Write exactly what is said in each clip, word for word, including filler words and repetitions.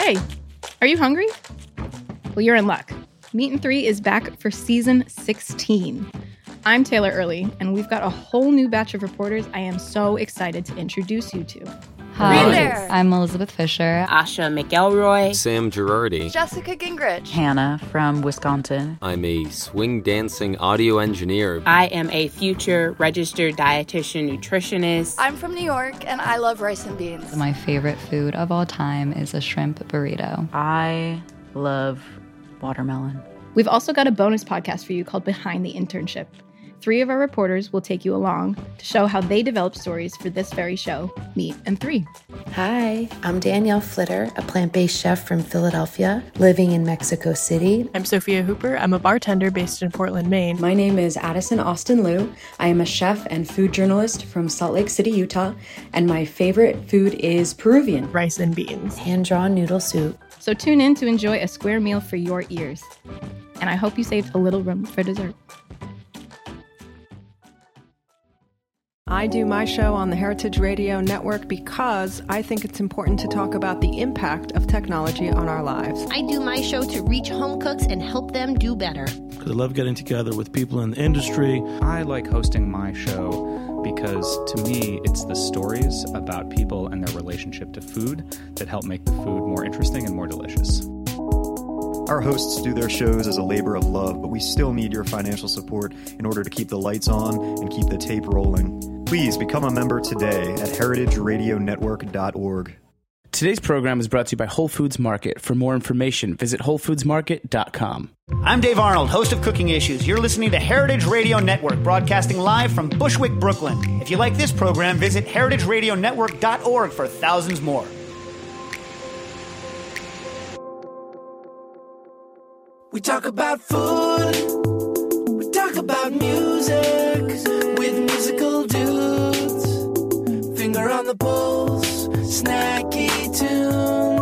Hey, are you hungry? Well, you're in luck. Meat and Three is back for season sixteen. I'm Taylor Early, and we've got a whole new batch of reporters I am so excited to introduce you to. Hi, there. I'm Elizabeth Fisher. Asha McElroy. Sam Girardi. Jessica Gingrich. Hannah from Wisconsin. I'm a swing dancing audio engineer. I am a future registered dietitian nutritionist. I'm from New York, and I love rice and beans. My favorite food of all time is a shrimp burrito. I love watermelon. We've also got a bonus podcast for you called Behind the Internship. Three of our reporters will take you along to show how they developed stories for this very show, Meat and Three. Hi, I'm Danielle Flitter, a plant-based chef from Philadelphia, living in Mexico City. I'm Sophia Hooper. I'm a bartender based in Portland, Maine. My name is Addison Austin Liu. I am a chef and food journalist from Salt Lake City, Utah, and my favorite food is Peruvian. Rice and beans. Hand-drawn noodle soup. So tune in to enjoy a square meal for your ears. And I hope you saved a little room for dessert. I do my show on the Heritage Radio Network because I think it's important to talk about the impact of technology on our lives. I do my show to reach home cooks and help them do better. Because I love getting together with people in the industry. I like hosting my show because, to me, it's the stories about people and their relationship to food that help make the food more interesting and more delicious. Our hosts do their shows as a labor of love, but we still need your financial support in order to keep the lights on and keep the tape rolling. Please become a member today at heritage radio network dot org. Today's program is brought to you by Whole Foods Market. For more information, visit whole foods market dot com. I'm Dave Arnold, host of Cooking Issues. You're listening to Heritage Radio Network, broadcasting live from Bushwick, Brooklyn. If you like this program, visit heritage radio network dot org for thousands more. We talk about food, we talk about music, with musical dudes, finger on the pulse, snacky tunes.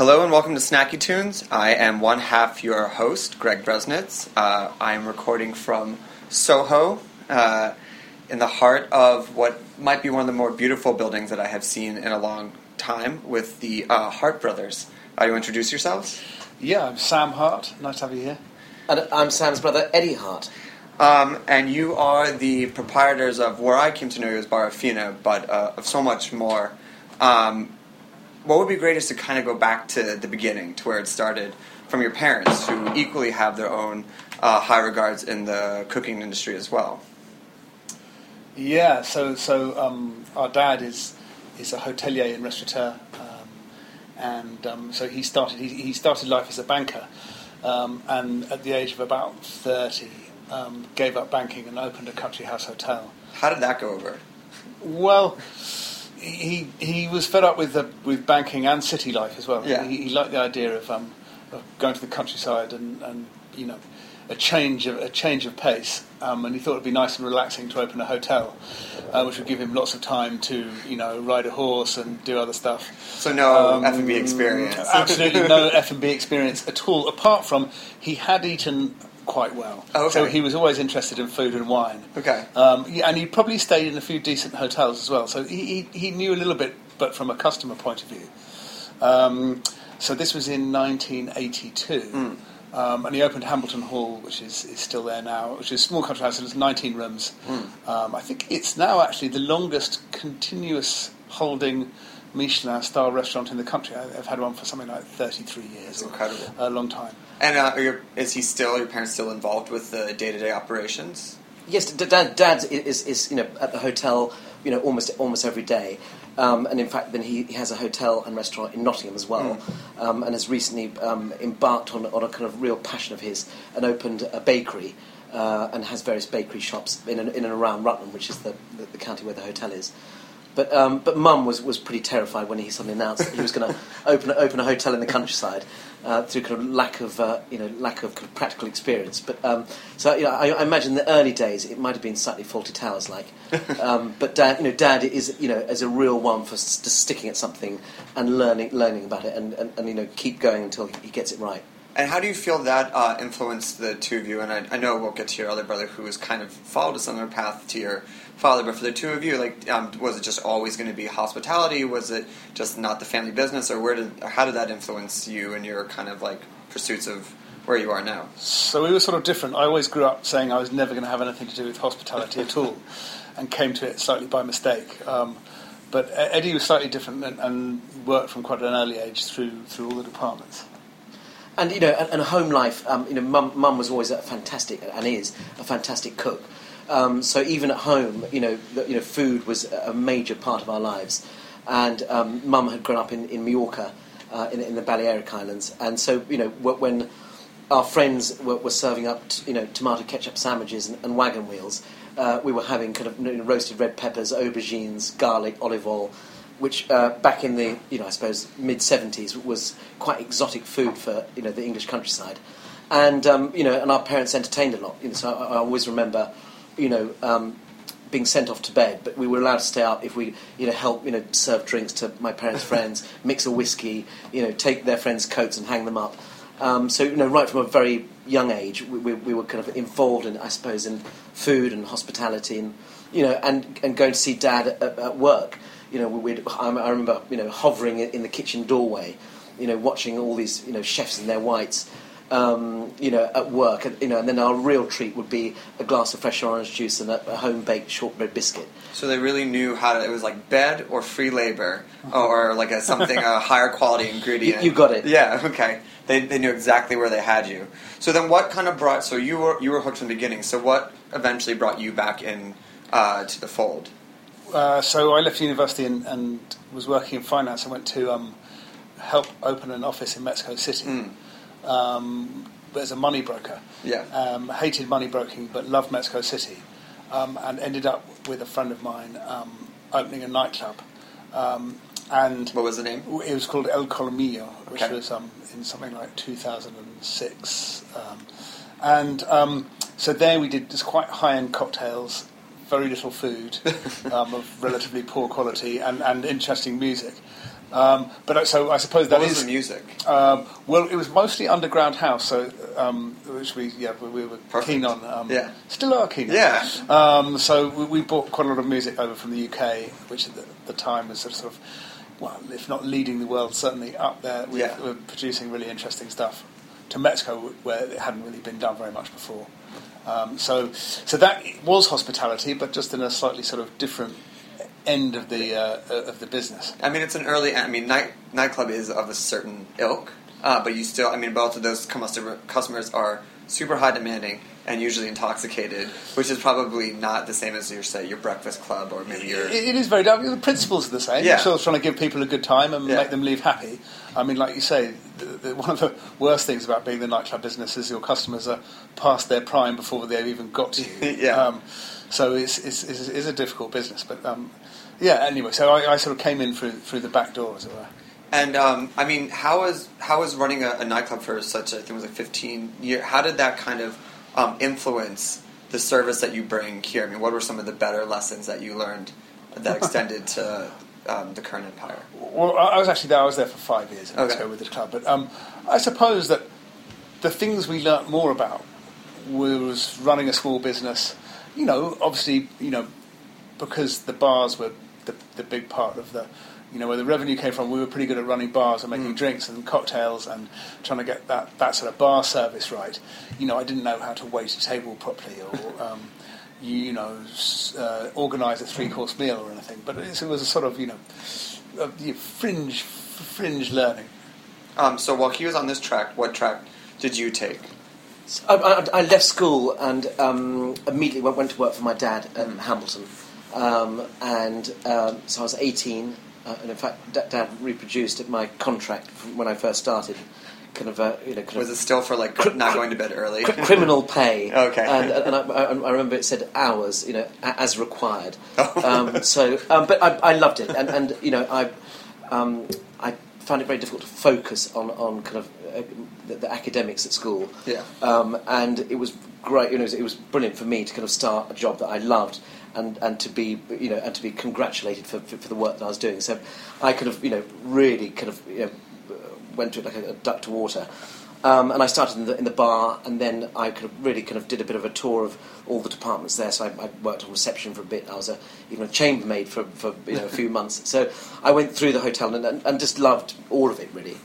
Hello and welcome to Snacky Tunes. I am one half your host, Greg Bresnitz. Uh, I am recording from Soho, uh, in the heart of what might be one of the more beautiful buildings that I have seen in a long time, with the uh, Hart brothers. Uh, you introduce yourselves? Yeah, I'm Sam Hart. Nice to have you here. And I'm Sam's brother, Eddie Hart. Um, and you are the proprietors of where I came to know you as Barafina, but uh, of so much more. Um, what would be great is to kind of go back to the beginning, to where it started, from your parents, who equally have their own uh, high regards in the cooking industry as well. Yeah, so so um, our dad is is a hotelier and restaurateur, um, and um, so he started he, he started life as a banker, um, and at the age of about thirty, um, gave up banking and opened a country house hotel. How did that go over? Well, he he was fed up with the, with banking and city life as well. Yeah. He, he liked the idea of, um, of going to the countryside and, and you know a change of a change of pace. Um, and he thought it'd be nice and relaxing to open a hotel, uh, which would give him lots of time to you know ride a horse and do other stuff. So no um, F and B experience. Absolutely no F and B experience at all. Apart from he had eaten quite well. Oh, okay. So he was always interested in food and wine. Okay. Um, yeah, and he probably stayed in a few decent hotels as well. So he, he, he knew a little bit, but from a customer point of view. Um, so this was in nineteen eighty-two. Mm. Um, and he opened Hambleton Hall, which is, is still there now, which is a small country house, and it's nineteen rooms. Mm. Um, I think it's now actually the longest continuous holding Michelin star restaurant in the country. I've had one for something like thirty-three years. That's incredible. A long time. And uh, are your, is he still, your parents still involved with the day-to-day operations? Yes, Dad, Dad is, is you know at the hotel you know almost almost every day, um, and in fact then he, he has a hotel and restaurant in Nottingham as well, mm. um, and has recently um, embarked on on a kind of real passion of his and opened a bakery, uh, and has various bakery shops in and, in and around Rutland, which is the, the, the county where the hotel is. But um, but Mum was, was pretty terrified when he suddenly announced that he was going to open open a hotel in the countryside, uh, through kind of lack of uh, you know lack of, kind of practical experience. But um, so you know, I, I imagine in the early days it might have been slightly Fawlty Towers like. Um, but Dad, you know, Dad is you know as a real one for s- just sticking at something and learning learning about it and, and, and you know keep going until he gets it right. And how do you feel that uh, influenced the two of you? And I, I know we'll get to your other brother who has kind of followed a similar path to your father, but for the two of you, like, um, was it just always going to be hospitality? Was it just not the family business, or where did, or how did that influence you and your kind of like pursuits of where you are now? So we were sort of different. I always grew up saying I was never going to have anything to do with hospitality at all, and came to it slightly by mistake. Um, but Eddie was slightly different and, and worked from quite an early age through through all the departments. And you know, and, and home life. Um, you know, Mum, Mum was always a fantastic and is a fantastic cook. Um, so even at home, you know, the, you know, food was a major part of our lives. And um, Mum had grown up in, in Mallorca, uh, in, in the Balearic Islands, and so you know, when our friends were, were serving up, t- you know, tomato ketchup sandwiches and, and wagon wheels, uh, we were having kind of you know, roasted red peppers, aubergines, garlic, olive oil, which uh, back in the, you know, I suppose mid seventies was quite exotic food for you know the English countryside, and um, you know, and our parents entertained a lot. You know, so I, I always remember, you know, um, being sent off to bed, but we were allowed to stay out if we, you know, help, you know, serve drinks to my parents' friends, mix a whiskey, you know, take their friends' coats and hang them up. Um, so you know, right from a very young age, we, we, we were kind of involved in, I suppose, in food and hospitality, and you know, and and going to see Dad at, at work. You know, we'd, I remember, you know, hovering in the kitchen doorway, you know, watching all these, you know, chefs in their whites, um, you know, at work, and, you know, and then our real treat would be a glass of fresh orange juice and a, a home-baked shortbread biscuit. So they really knew how to, it was like bed or free labor, or like a, something, a higher quality ingredient. You, you got it. Yeah, okay. They they knew exactly where they had you. So then what kind of brought, so you were, you were hooked from the beginning, so what eventually brought you back in uh, to the fold? Uh, so I left university and, and was working in finance. I went to um, help open an office in Mexico City, mm. um, as a money broker. Yeah. Um, hated money broking, but loved Mexico City, um, and ended up with a friend of mine um, opening a nightclub. Um, and what was the name? It was called El Colomillo, which okay. was um, in something like two thousand six. Um, and um, so there we did just quite high-end cocktails, very little food, um, of relatively poor quality, and, and interesting music. Um, but so I suppose that what was is the music. Um, well, it was mostly underground house, so um, which we yeah we, we were Perfect. keen on. Um, yeah, still are keen on. Yeah. Um, so we, we bought quite a lot of music over from the U K, which at the, the time was sort of, well, if not leading the world, certainly up there. We yeah. were producing really interesting stuff to Mexico, where it hadn't really been done very much before. Um, so so that was hospitality, but just in a slightly sort of different end of the uh, of the business. I mean, it's an early. I mean, night nightclub is of a certain ilk, uh, but you still. I mean, both of those customer, customers are super high demanding and usually intoxicated, which is probably not the same as your say your breakfast club or maybe your. It, it is very. The principles are the same. Yeah. You're sort of trying to give people a good time and yeah. make them leave happy. I mean, like you say, the, the, one of the worst things about being the nightclub business is your customers are past their prime before they've even got to you. yeah. Um, so it's, it's it's it's a difficult business, but. Um, Yeah. Anyway, so I, I sort of came in through through the back door, as it were. And um, I mean, how was how was running a, a nightclub for such a, I think it was like fifteen years? How did that kind of um, influence the service that you bring here? I mean, what were some of the better lessons that you learned that extended to um, the current empire? Well, I was actually there. I was there for five years in Mexico okay. with the club, but um, I suppose that the things we learnt more about was running a small business. You know, obviously, you know, because the bars were the, the big part of the, you know, where the revenue came from. We were pretty good at running bars and making mm. drinks and cocktails and trying to get that, that sort of bar service right. You know, I didn't know how to wait a table properly or, um, you know, uh, organise a three-course meal or anything. But it, it was a sort of, you know, a, a fringe, fringe learning. Um, so while he was on this track, what track did you take? I, I, I left school and um, immediately went, went to work for my dad at mm. Hamilton. Um, and um, so I was eighteen, uh, and in fact, d- Dad reproduced my contract from when I first started. Kind of, uh, you know, kind was of it still for like cr- not going to bed early? Cr- criminal pay. Okay. And, and I, I remember it said hours, you know, as required. Um, so, um, but I, I loved it, and, and you know, I, um, I found it very difficult to focus on, on kind of uh, the, the academics at school. Yeah. Um, and it was great. You know, it was, it was brilliant for me to kind of start a job that I loved. And, and to be you know and to be congratulated for, for for the work that I was doing, so I kind of you know really kind of you know, went to it like a, a duck to water, um, and I started in the in the bar, and then I kind of really kind of did a bit of a tour of all the departments there. So I, I worked on reception for a bit. I was a, even a chambermaid for for you know a few months. So I went through the hotel and and, and just loved all of it really.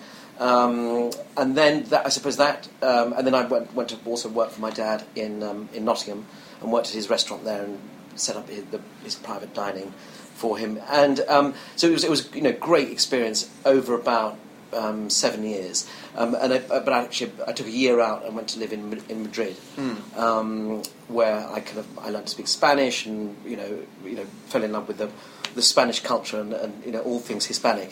Um, and then that, I suppose that, um, and then I went went to also work for my dad in um, in Nottingham and worked at his restaurant there and set up his, the, his private dining for him, and um, so it was it was you know great experience over about um, seven years. Um, and I, but I actually I took a year out and went to live in in Madrid, mm. um, where I kind of I learned to speak Spanish and you know you know fell in love with the the Spanish culture and, and you know all things Hispanic.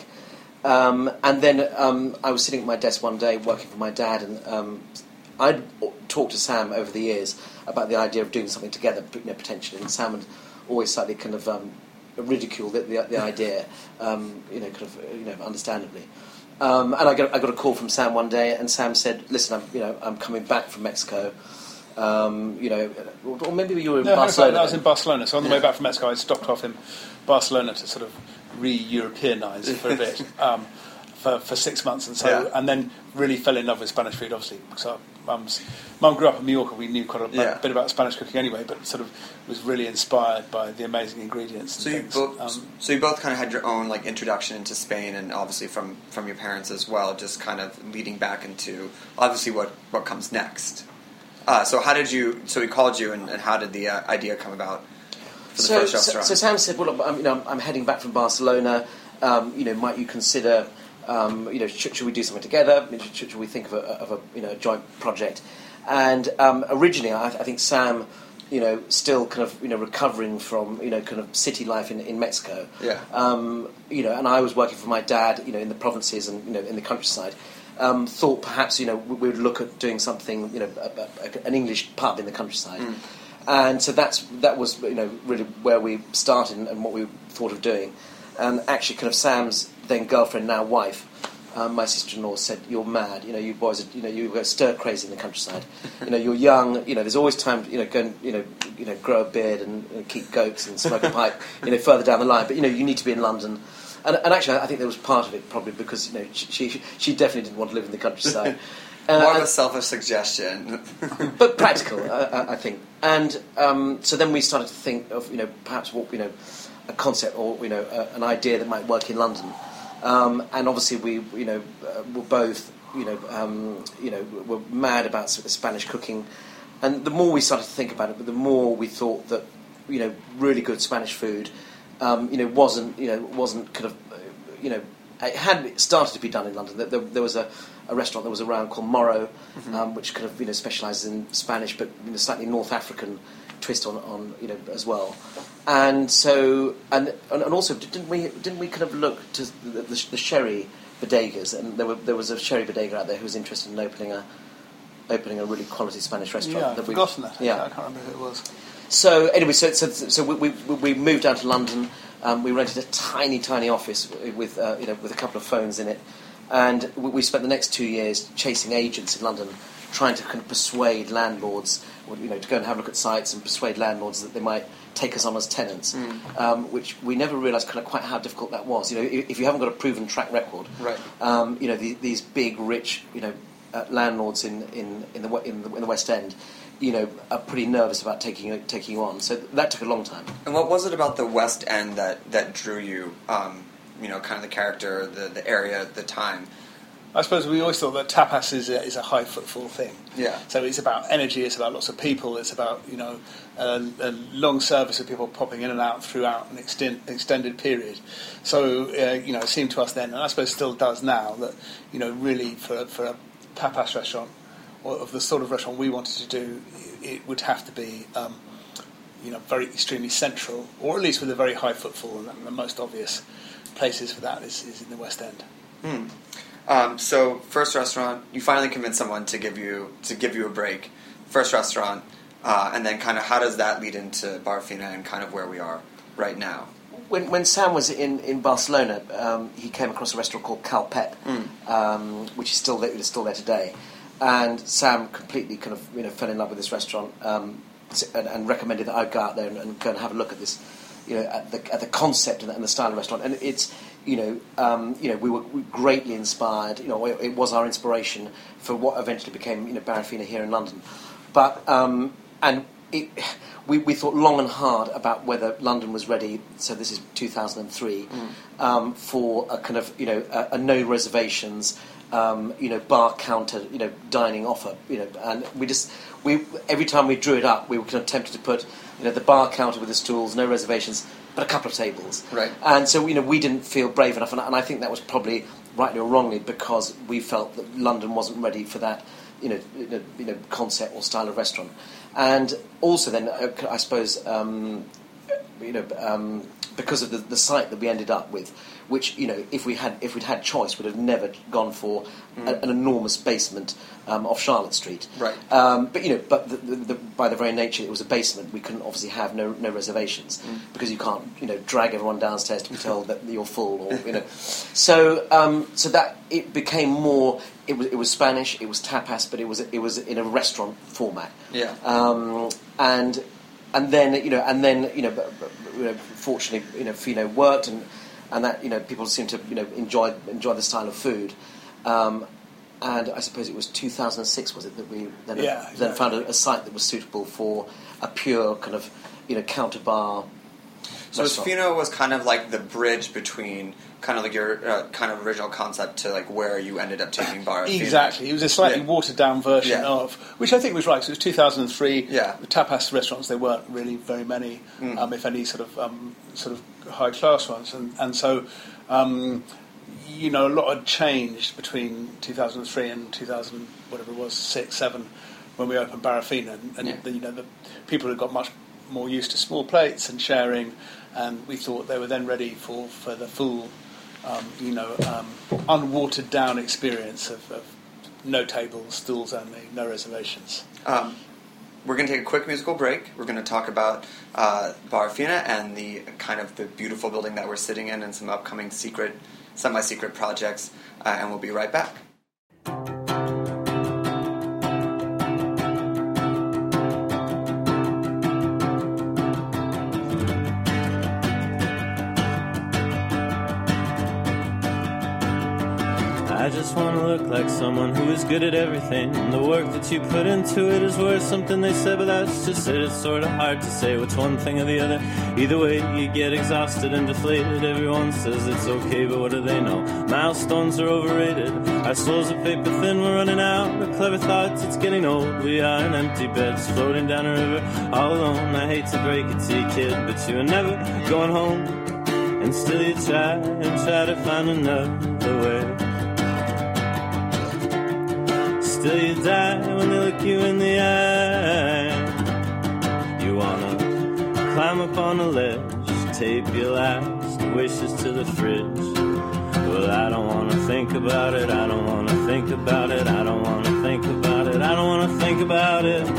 Um, and then um, I was sitting at my desk one day working for my dad, and um, I'd talked to Sam over the years about the idea of doing something together, you know, potentially. And Sam had always slightly kind of um, ridiculed the, the, the idea, um, you know, kind of, you know, understandably. Um, and I got I got a call from Sam one day, and Sam said, "Listen, I'm you know I'm coming back from Mexico. Um, you know, or maybe you were in no, Barcelona." I was in Barcelona. So on the yeah. way back from Mexico, I stopped off in Barcelona to sort of re-Europeanise for a bit. Um, For, for six months, and so yeah. and then really fell in love with Spanish food. Obviously, because our mum's mum grew up in Mallorca. We knew quite a yeah. bit about Spanish cooking anyway, but sort of was really inspired by the amazing ingredients. And so you things. both, um, so you both kind of had your own like introduction into Spain, and obviously from, from your parents as well. Just kind of leading back into obviously what, what comes next. Uh, so how did you? So he called you, and, and how did the uh, idea come about for the so, first so, restaurant? So Sam said, "Well, I'm, you know, I'm heading back from Barcelona. Um, you know, might you consider?" Um, you know, should, should we do something together? Should, should we think of a, of a you know a joint project? And um, originally, I, I think Sam, you know, still kind of you know recovering from you know kind of city life in, in Mexico. Yeah. Um, you know, and I was working for my dad, you know, in the provinces and you know in the countryside. Um, thought perhaps you know we, we would look at doing something you know a, a, an English pub in the countryside. Mm. And so that's that was you know really where we started and, and what we thought of doing. And actually, kind of Sam's then girlfriend, now wife, um, my sister-in-law said, "You're mad. You know, you boys, are, you know, you go stir crazy in the countryside. You know, you're young. You know, there's always time. To, you know, go and you know, you know, grow a beard and, and keep goats and smoke a pipe. You know, further down the line. But you know, you need to be in London. and, and actually, I think there was part of it probably because you know she she, she definitely didn't want to live in the countryside. Uh, More of and, a selfish suggestion, but practical, I, I think. And um, so then we started to think of you know perhaps what you know a concept or you know a, an idea that might work in London. Um, and obviously we you know uh, were both you know um, you know were mad about sort of Spanish cooking, and the more we started to think about it, but the more we thought that you know really good Spanish food um, you know wasn't you know wasn't kind of uh, you know it had started to be done in London. There, there, there was a a restaurant that was around called Morrow, mm-hmm. um, which kind of you know specialises in Spanish, but you know, slightly North African twist on, on you know as well. And so and and also didn't we didn't we kind of look to the, the, the sherry bodegas, and there were there was a sherry bodega out there who was interested in opening a opening a really quality Spanish restaurant. Yeah, I've that forgotten that. Yeah, I can't remember who it was. So anyway, so so, so we, we we moved down to London. Um, we rented a tiny tiny office with uh, you know with a couple of phones in it. And we spent the next two years chasing agents in London, trying to kind of persuade landlords, you know, to go and have a look at sites and persuade landlords that they might take us on as tenants, mm. um, which we never realised kind of quite how difficult that was. You know, if you haven't got a proven track record, right? Um, you know, the, these big, rich, you know, uh, landlords in in in the, in the in the West End, you know, are pretty nervous about taking taking you on. So that took a long time. And what was it about the West End that that drew you? Um, you know, kind of the character, the, the area, the time. I suppose we always thought that tapas is a, is a high footfall thing. Yeah. So it's about energy, it's about lots of people, it's about, you know, a, a long service of people popping in and out throughout an extend, extended period. So, uh, you know, it seemed to us then, and I suppose still does now, that, you know, really for, for a tapas restaurant, or of the sort of restaurant we wanted to do, it would have to be, um, you know, very extremely central, or at least with a very high footfall, and the most obvious places for that is, is in the West End. Hmm. Um, so, first restaurant, you finally convinced someone to give you to give you a break. First restaurant, uh, and then kind of how does that lead into Barafina and kind of where we are right now? When when Sam was in in Barcelona, um, he came across a restaurant called Cal Pep, mm. um, which is still there, is still there today. And Sam completely kind of you know fell in love with this restaurant um, and, and recommended that I go out there and, and go and have a look at this. You know, at the at the concept and the, and the style of the restaurant, and it's you know, um, you know, we were greatly inspired. You know, it, it was our inspiration for what eventually became you know Barafina here in London. But um, and it, we we thought long and hard about whether London was ready. So this is two thousand three mm. um, for a kind of you know a, a no reservations. Um, you know, bar counter, you know, dining offer, you know, and we just we every time we drew it up, we were kind of tempted to put, you know, the bar counter with the stools, no reservations, but a couple of tables, right? And so you know, we didn't feel brave enough, and, and I think that was probably rightly or wrongly because we felt that London wasn't ready for that, you know, you know, you know concept or style of restaurant, and also then uh, I suppose, um, you know. Um, because of the, the site that we ended up with, which you know, if we had if we'd had choice, would have never gone for mm. a, an enormous basement um, off Charlotte Street. Right. Um, but you know, but the, the, the, by the very nature, it was a basement. We couldn't obviously have no no reservations mm. because you can't you know drag everyone downstairs to be told that you're full or you know. So um, so that it became more. It was it was Spanish. It was tapas, but it was it was in a restaurant format. Yeah. Um, and. And then you know, and then you know, you know, fortunately, you know, Fino worked, and and that you know, people seem to you know enjoy enjoy the style of food. Um, and I suppose it was two thousand six, was it, that we then yeah, then exactly. found a, a site that was suitable for a pure kind of you know counter bar. So Fino was kind of like the bridge between kind of like your uh, kind of original concept to like where you ended up taking Barafina. Exactly, it was a slightly yeah. watered down version yeah. of, which I think was right. So it was two thousand three. Yeah. The tapas restaurants, there weren't really very many, mm. um, if any, sort of um, sort of high class ones, and and so um, you know a lot had changed between two thousand three and two thousand whatever it was six seven when we opened Barafina, and, and yeah. the, you know the people had got much more used to small plates and sharing, and we thought they were then ready for, for the full, um, you know, um, unwatered down experience of, of no tables, stools only, no reservations. Um, we're going to take a quick musical break. We're going to talk about uh, Barafina and the kind of the beautiful building that we're sitting in and some upcoming secret, semi-secret projects, uh, and we'll be right back. want to look like someone who is good at everything. And the work that you put into it is worth something, they said, but that's just it. It's sort of hard to say which one thing or the other. Either way, you get exhausted and deflated. Everyone says it's okay, but what do they know? Milestones are overrated. Our souls are paper thin, we're running out of clever thoughts. It's getting old. We are in empty beds, floating down a river, all alone. I hate to break it to you, kid, but you are never going home. And still you try and try to find another way. Still you die when they look you in the eye. You wanna climb up on a ledge, tape your last wishes to the fridge. Well, I don't wanna think about it, I don't wanna think about it, I don't wanna think about it, I don't wanna think about it.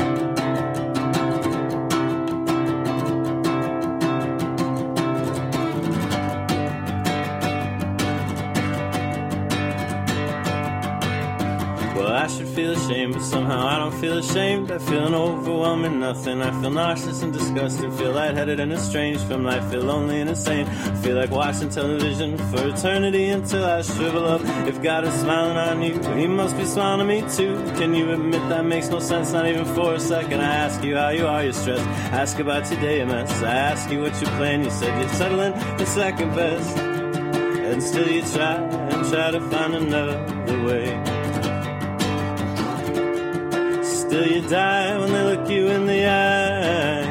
I should feel ashamed, but somehow I don't feel ashamed. I feel an overwhelming nothing. I feel nauseous and disgusted, feel lightheaded and estranged from life, feel lonely and insane. I feel like watching television for eternity until I shrivel up. If God is smiling on you, He must be smiling on me too. Can you admit that makes no sense, not even for a second? I ask you how you are, you're stressed. Ask about your day, a mess. I ask you what you're playing, you said you're settling for second best. And still you try and try to find another way. Still you die when they look you in the eye.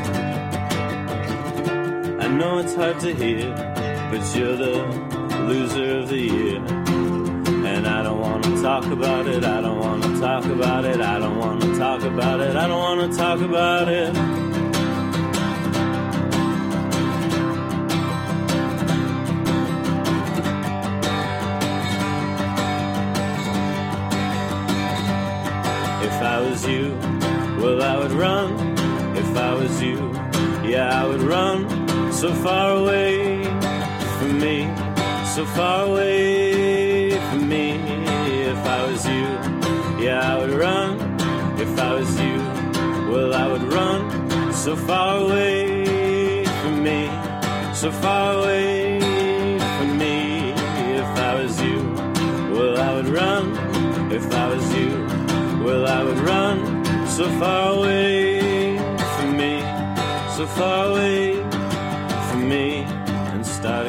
I know it's hard to hear, but you're the loser of the year. And I don't want to talk about it, I don't want to talk about it, I don't want to talk about it, I don't want to talk about it. If I was you, well I would run. If I was you, yeah I would run so far away from me, so far away from me. If I was you, yeah I would run. If I was you, well I would run so far away from me, so far away from me. If I was you, well I would run. If I was you, well, I would run so far away from me, so far away from me, and start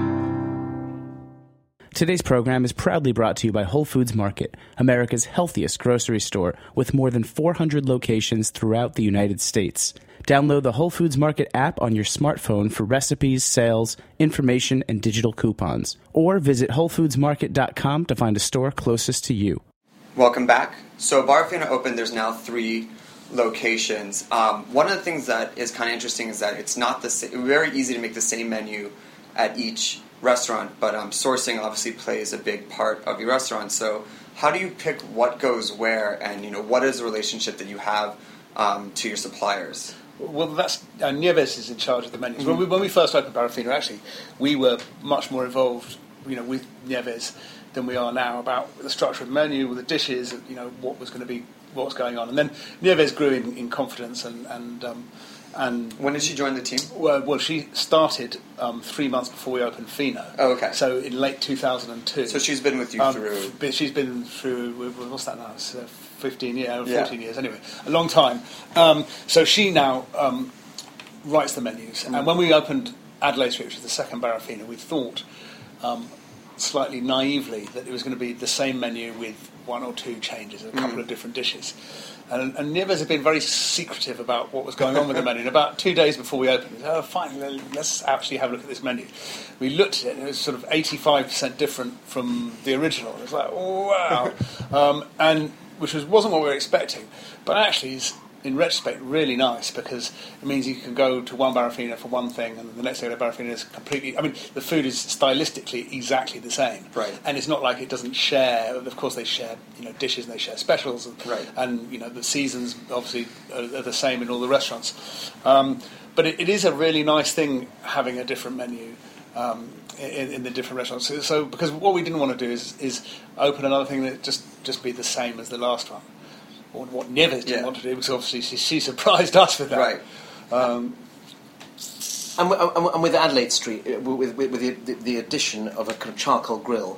again. Today's program is proudly brought to you by Whole Foods Market, America's healthiest grocery store with more than four hundred locations throughout the United States. Download the Whole Foods Market app on your smartphone for recipes, sales, information, and digital coupons. Or visit whole foods market dot com to find a store closest to you. Welcome back. So Barafina opened, there's now three locations. Um, one of the things that is kind of interesting is that it's not the sa- very easy to make the same menu at each restaurant, but um, sourcing obviously plays a big part of your restaurant. So how do you pick what goes where, and you know what is the relationship that you have um, to your suppliers? Well, that's uh, Nieves is in charge of the menus. Mm-hmm. When we when we first opened Barafina, actually, we were much more involved, you know, with Nieves than we are now about the structure of the menu, with the dishes, you know, what was going to be, what was going on. And then Nieves grew in, in confidence and and um, and when did she join the team? Well, well she started um, three months before we opened Fino. Oh, okay. So in late two thousand two. So she's been with you um, through. But she's been through. What's that now? It's, uh, Fifteen years, fourteen yeah. years. Anyway, a long time. Um, so she now um, writes the menus. Mm-hmm. And when we opened Adelaide Street, which is the second Barafina, we thought. Um, slightly naively that it was going to be the same menu with one or two changes, a couple mm. of different dishes. And, and Nieves had been very secretive about what was going on with the menu. And about two days before we opened, we said, oh, fine, let's actually have a look at this menu. We looked at it, and it was sort of eighty-five percent different from the original. It was like, oh, wow. um, and which was, wasn't what we were expecting. But actually, is in retrospect, really nice, because it means you can go to one Barafina for one thing, and the next day the Barafina is completely... I mean, the food is stylistically exactly the same. Right. And it's not like it doesn't share... Of course, they share, you know, dishes and they share specials. And, right. and you know, the seasons, obviously, are, are the same in all the restaurants. Um, but it, it is a really nice thing having a different menu um, in, in the different restaurants. So, so, because what we didn't want to do is, is open another thing that just, just be the same as the last one. What Nieves didn't yeah. want to do, because obviously she, she surprised us with that. Right. Um, and, w- and with Adelaide Street, with, with, with the, the addition of a kind of charcoal grill,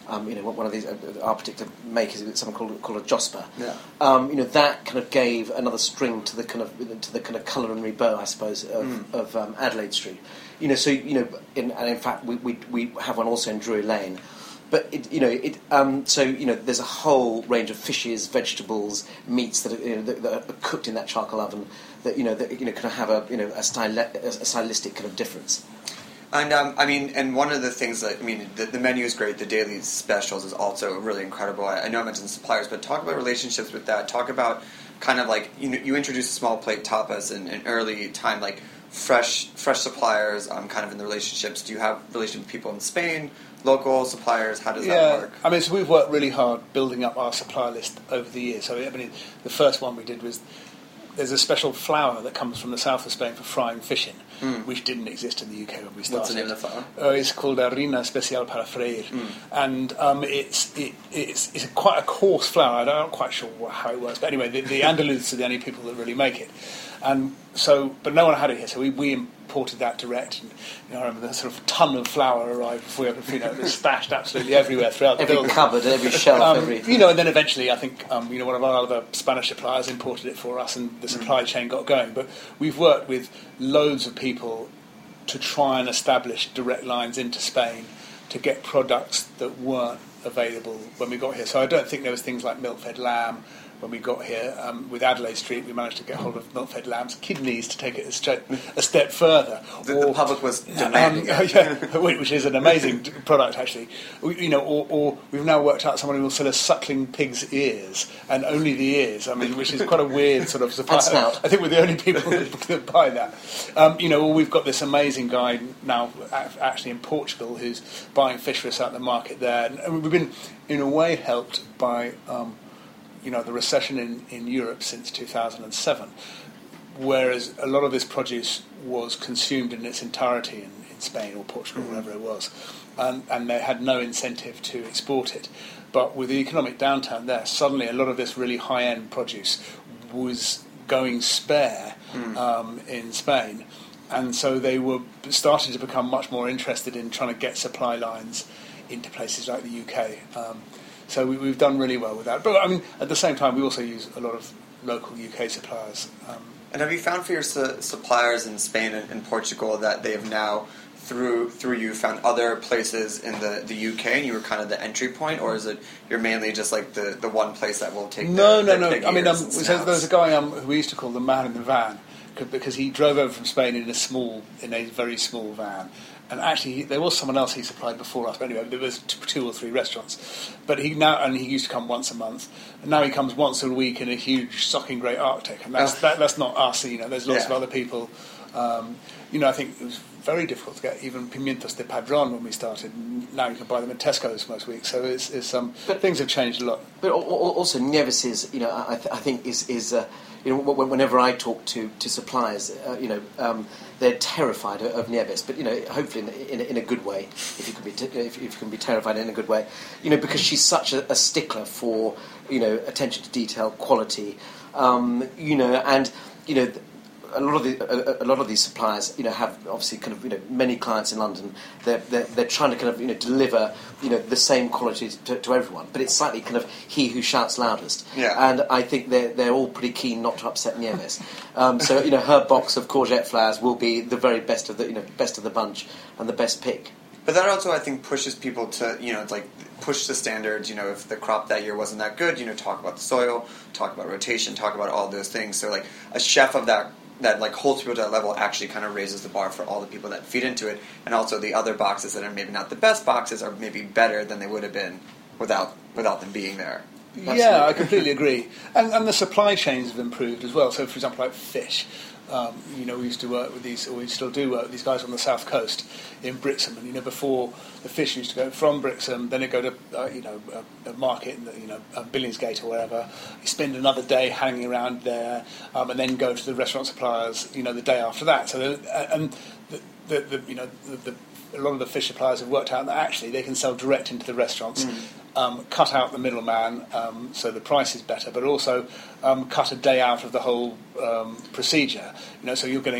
Um, you know, one of these, uh, our particular make is something called called a Josper. Yeah. Um, you know, that kind of gave another string to the kind of to the kind of culinary bow, I suppose, of, mm. of um, Adelaide Street. You know, so you know, in, and in fact, we, we we have one also in Drury Lane. But it, you know, it um, so you know, there's a whole range of fishes, vegetables, meats that are, you know, that, that are cooked in that charcoal oven. That you know, that you know, kind of have a you know a, style, a stylistic kind of difference. And um, I mean, and one of the things that I mean, the, the menu is great. The daily specials is also really incredible. I, I know I mentioned suppliers, but talk about relationships with that. Talk about kind of like you know, you introduced small plate tapas in an early time, like fresh fresh suppliers. Um, kind of in the relationships. Do you have relationships with people in Spain? Local suppliers, how does yeah, that work? I mean, so we've worked really hard building up our supply list over the years. So, I mean, the first one we did was, there's a special flour that comes from the south of Spain for frying fish in, mm. which didn't exist in the U K when we started. What's the name of the flour? Uh, it's called Harina Especial para Freír. Mm. And um, it's it, it's it's quite a coarse flour. I'm not quite sure how it works. But anyway, the, the Andalus are the only people that really make it. And so, but no one had it here, so we, we imported that direct. And, you know, I remember the sort of ton of flour arrived before we opened, you know, it was stashed absolutely everywhere throughout the every building. Every cupboard, every shelf, um, every... You know, and then eventually I think, um, you know, one of our other Spanish suppliers imported it for us and the supply mm. chain got going. But we've worked with loads of people to try and establish direct lines into Spain to get products that weren't available when we got here. So I don't think there was things like milk-fed lamb. When we got here, um, with Adelaide Street, we managed to get hold of milk-fed lamb's kidneys to take it a, straight, a step further. The, or, the public was demanding um, yeah, which is an amazing product, actually. We, you know, or, or we've now worked out someone who will sell us suckling pig's ears, and only the ears. I mean, which is quite a weird sort of surprise. I think we're the only people that, that buy that. Um, you know, or we've got this amazing guy now, actually in Portugal, who's buying fish for us out in the market there, and we've been, in a way, helped by. Um, you know, the recession in, in Europe since two thousand seven, whereas a lot of this produce was consumed in its entirety in, in Spain or Portugal, mm-hmm. wherever it was, and, and they had no incentive to export it. But with the economic downturn there, suddenly a lot of this really high-end produce was going spare mm. um, in Spain, and so they were starting to become much more interested in trying to get supply lines into places like the U K. Um, So we, we've done really well with that. But, I mean, at the same time, we also use a lot of local U K suppliers. Um, and have you found for your su- suppliers in Spain and, and Portugal that they have now, through through you, found other places in the, the U K and you were kind of the entry point? Or is it you're mainly just like the, the one place that will take No, their, no, their no. I mean, um, so there's a guy um, who we used to call the man in the van because he drove over from Spain in a small, in a very small van. And actually, there was someone else he supplied before us. But anyway, there was t- two or three restaurants. But he now, and he used to come once a month. And now he comes once a week in a huge Socking Grey Arctic. And that's that, that's not us. You know, there's lots yeah. of other people. Um, you know, I think it was very difficult to get even pimientos de padrón when we started. Now you can buy them at Tesco's most weeks. So it's, it's um, but, things have changed a lot. But also, Nieves is, you know, I, th- I think is is. Uh, You know, whenever I talk to, to suppliers, uh, you know, um, they're terrified of, of Nieves, but you know, hopefully in, in, in a good way. If you can be, t- if, if you can be terrified in a good way, you know, because she's such a, a stickler for, you know, attention to detail, quality, um, you know, and you know. A lot of the a, a lot of these suppliers, you know, have obviously kind of you know many clients in London. They're they're, they're trying to kind of you know deliver you know the same quality to, to everyone, but it's slightly kind of he who shouts loudest. Yeah. And I think they're they're all pretty keen not to upset Nieves. um, so you know her box of courgette flowers will be the very best of the you know best of the bunch and the best pick. But that also, I think, pushes people to, you know, like, push the standards. You know, if the crop that year wasn't that good, you know, talk about the soil, talk about rotation, talk about all those things. So, like, a chef of that, that, like, holds people to that level actually kind of raises the bar for all the people that feed into it. And also the other boxes that are maybe not the best boxes are maybe better than they would have been without without them being there. That's yeah, I completely agree. And, and the supply chains have improved as well. So, for example, like fish. Um, you know, we used to work with these, or we still do work with these guys on the south coast in Brixham. And, you know, before the fish used to go from Brixham, then it go to, uh, you know, a, a market in, the, you know, Billingsgate or wherever. You spend another day hanging around there, um, and then go to the restaurant suppliers, you know, the day after that. So, the, and the, the, the you know, the, the, a lot of the fish suppliers have worked out that actually they can sell direct into the restaurants. Mm. Um, cut out the middleman, um, so the price is better, but also um, cut a day out of the whole um, procedure. You know, so you're getting a,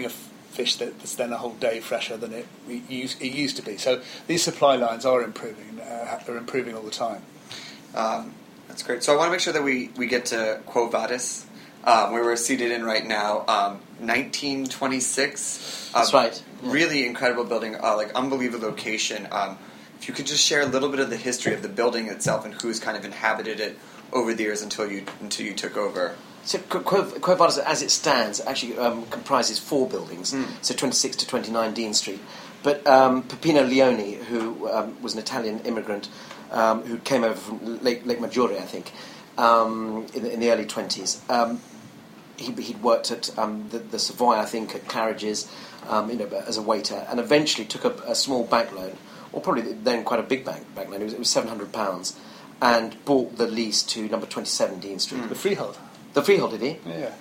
fish that's then a whole day fresher than it, it, used, it used to be. So these supply lines are improving, uh, are improving all the time. Um, that's great. So I want to make sure that we, we get to Quo Vadis, um, where we're seated in right now. Um, nineteen twenty-six. That's uh, right. Yeah. Really incredible building, uh, like unbelievable location. Um, if you could just share a little bit of the history of the building itself and who's kind of inhabited it over the years until you until you took over. So Quo, Quo Vadis, as it stands, actually um, comprises four buildings, mm. so twenty-six to twenty-nine Dean Street. But um, Peppino Leone, who um, was an Italian immigrant um, who came over from Lake, Lake Maggiore, I think, um, in, the, in the early twenties, um, he, he'd worked at um, the, the Savoy, I think, at Claridge's, um, you know, as a waiter, and eventually took up a small bank loan, or probably then quite a big bank, bank loan, it was, it was seven hundred pounds, and bought the lease to number twenty-seven Dean Street. Mm. The freehold. The freehold, did he? Yeah.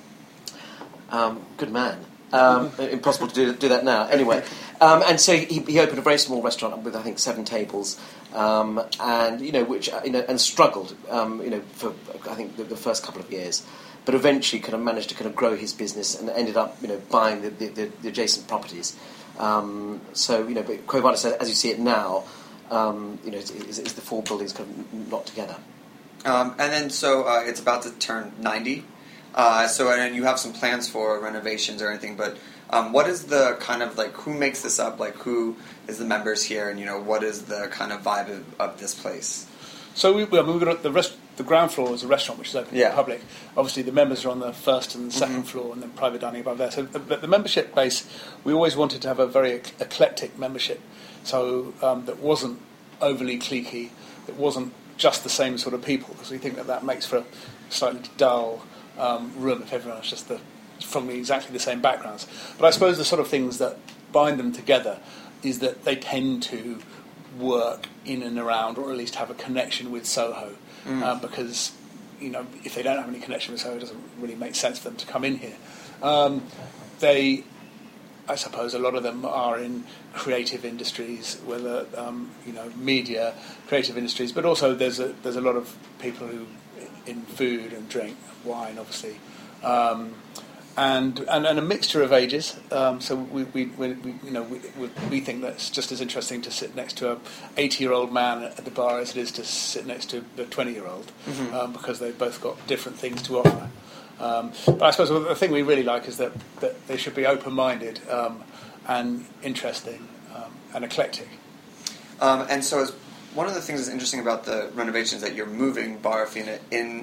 Um, good man. Um, impossible to do, do that now. Anyway, um, and so he, he opened a very small restaurant with I think seven tables, um, and you know which you know and struggled, um, you know, for I think the, the first couple of years, but eventually kind of managed to kind of grow his business and ended up you know buying the, the, the, the adjacent properties. Um, so you know, but Quo Vadis, as you see it now, um, you know, is, is, is the four buildings kind of knocked together. Um, and then, so uh, it's about to turn ninety. Uh, so, and you have some plans for renovations or anything. But um, what is the kind of like who makes this up? Like, who is the members here? And you know, what is the kind of vibe of, of this place? So we, I mean, we've got the rest. The ground floor is a restaurant which is open yeah. to the public. Obviously, the members are on the first and second mm-hmm. floor, and then private dining above there. So the, the membership base, we always wanted to have a very eclectic membership, so um, that wasn't overly cliquey, that wasn't just the same sort of people, because we think that that makes for a slightly dull um, room if everyone's just the, from exactly the same backgrounds. But I suppose the sort of things that bind them together is that they tend to work in and around, or at least have a connection with Soho, mm. um, because you know if they don't have any connection with Soho, it doesn't really make sense for them to come in here. Um, they I suppose a lot of them are in creative industries, whether um, you know media, creative industries, but also there's a there's a lot of people who in food and drink, wine, obviously, um, and, and and a mixture of ages. Um, so we we, we, we you know we, we we think that it's just as interesting to sit next to a eighty-year-old man at the bar as it is to sit next to a twenty-year-old, mm-hmm. um, because they've both got different things to offer. Um, but I suppose the thing we really like is that, that they should be open-minded um, and interesting um, and eclectic. Um, and so as one of the things that's interesting about the renovations that you're moving Barafina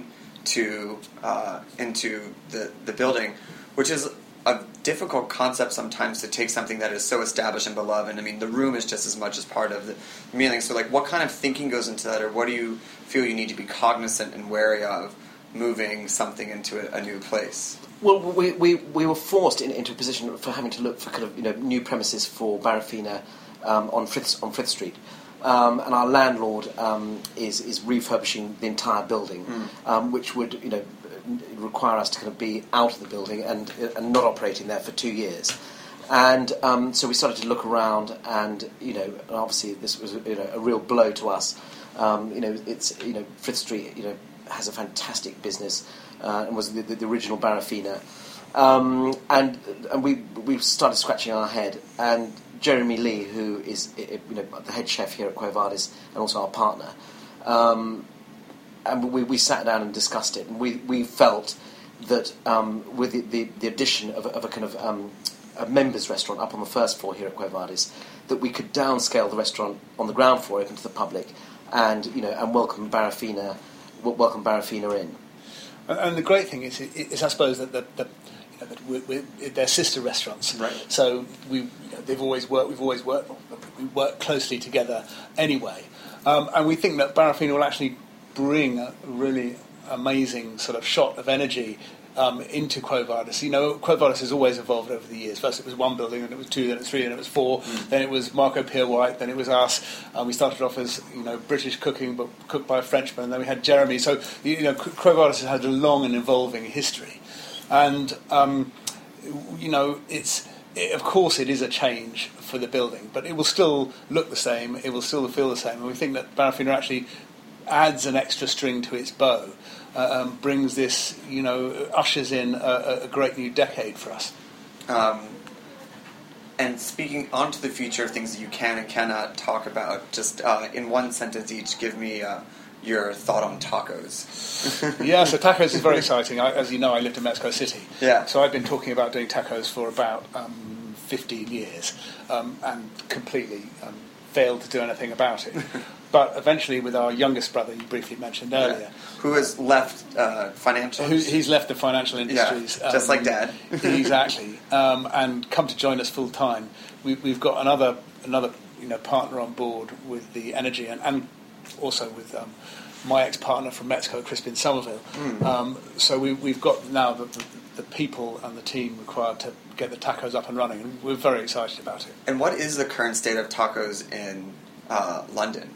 into uh, into the, the building, which is a difficult concept sometimes to take something that is so established and beloved. And I mean, the room is just as much as part of the meaning. So like, what kind of thinking goes into that, or what do you feel you need to be cognizant and wary of moving something into a, a new place? Well, we we, we were forced in, into a position for having to look for kind of you know new premises for Barafina um, on Frith on Frith Street, um, and our landlord um, is is refurbishing the entire building, mm. um, which would you know require us to kind of be out of the building and and not operating there for two years. And um, so we started to look around, and you know obviously this was you know, a real blow to us. Um, you know it's you know Frith Street you know. has a fantastic business uh, and was the, the, the original Barafina, um, and and we we started scratching our head. And Jeremy Lee, who is you know the head chef here at Quo Vadis and also our partner, um, and we, we sat down and discussed it, and we, we felt that um, with the, the, the addition of a, of a kind of um, a members restaurant up on the first floor here at Quo Vadis, that we could downscale the restaurant on the ground floor open to the public, and you know and welcome Barafina. Welcome Barafina in. And, and the great thing is, is I suppose that the, the you know, that we're, we're, they're sister restaurants. Right. So we, you know, they've always worked. We've always worked. We work closely together anyway, um, and we think that Barafina will actually bring a really amazing sort of shot of energy Um, into Quo Vadis. You know, Quo Vadis has always evolved over the years. First it was one building, then it was two, then it was three, then it was four, mm. then it was Marco Pierre White, then it was us. Um, we started off as, you know, British cooking, but cooked by a Frenchman, and then we had Jeremy. So, you know, Quo Vadis has had a long and evolving history. And, um, you know, it's, it, of course it is a change for the building, but it will still look the same, it will still feel the same, and we think that Barafina actually adds an extra string to its bow. Uh, um, brings this, you know, ushers in a, a great new decade for us. Um, and speaking onto the future of things that you can and cannot talk about, just uh, in one sentence each, give me uh, your thought on tacos. Yeah, so tacos is very exciting. I, as you know, I lived in Mexico City. Yeah. So I've been talking about doing tacos for about um, fifteen years um, and completely um, failed to do anything about it. But eventually, with our youngest brother, you briefly mentioned earlier, yeah. who has left uh, financial, who, he's left the financial industries, yeah, just um, like Dad, exactly, um, and come to join us full time. We, we've got another another you know partner on board with the energy, and, and also with um, my ex-partner from Mexico, Crispin Somerville. Mm. Um, so we, we've got now the, the, the people and the team required to get the tacos up and running, and we're very excited about it. And what is the current state of tacos in uh, London?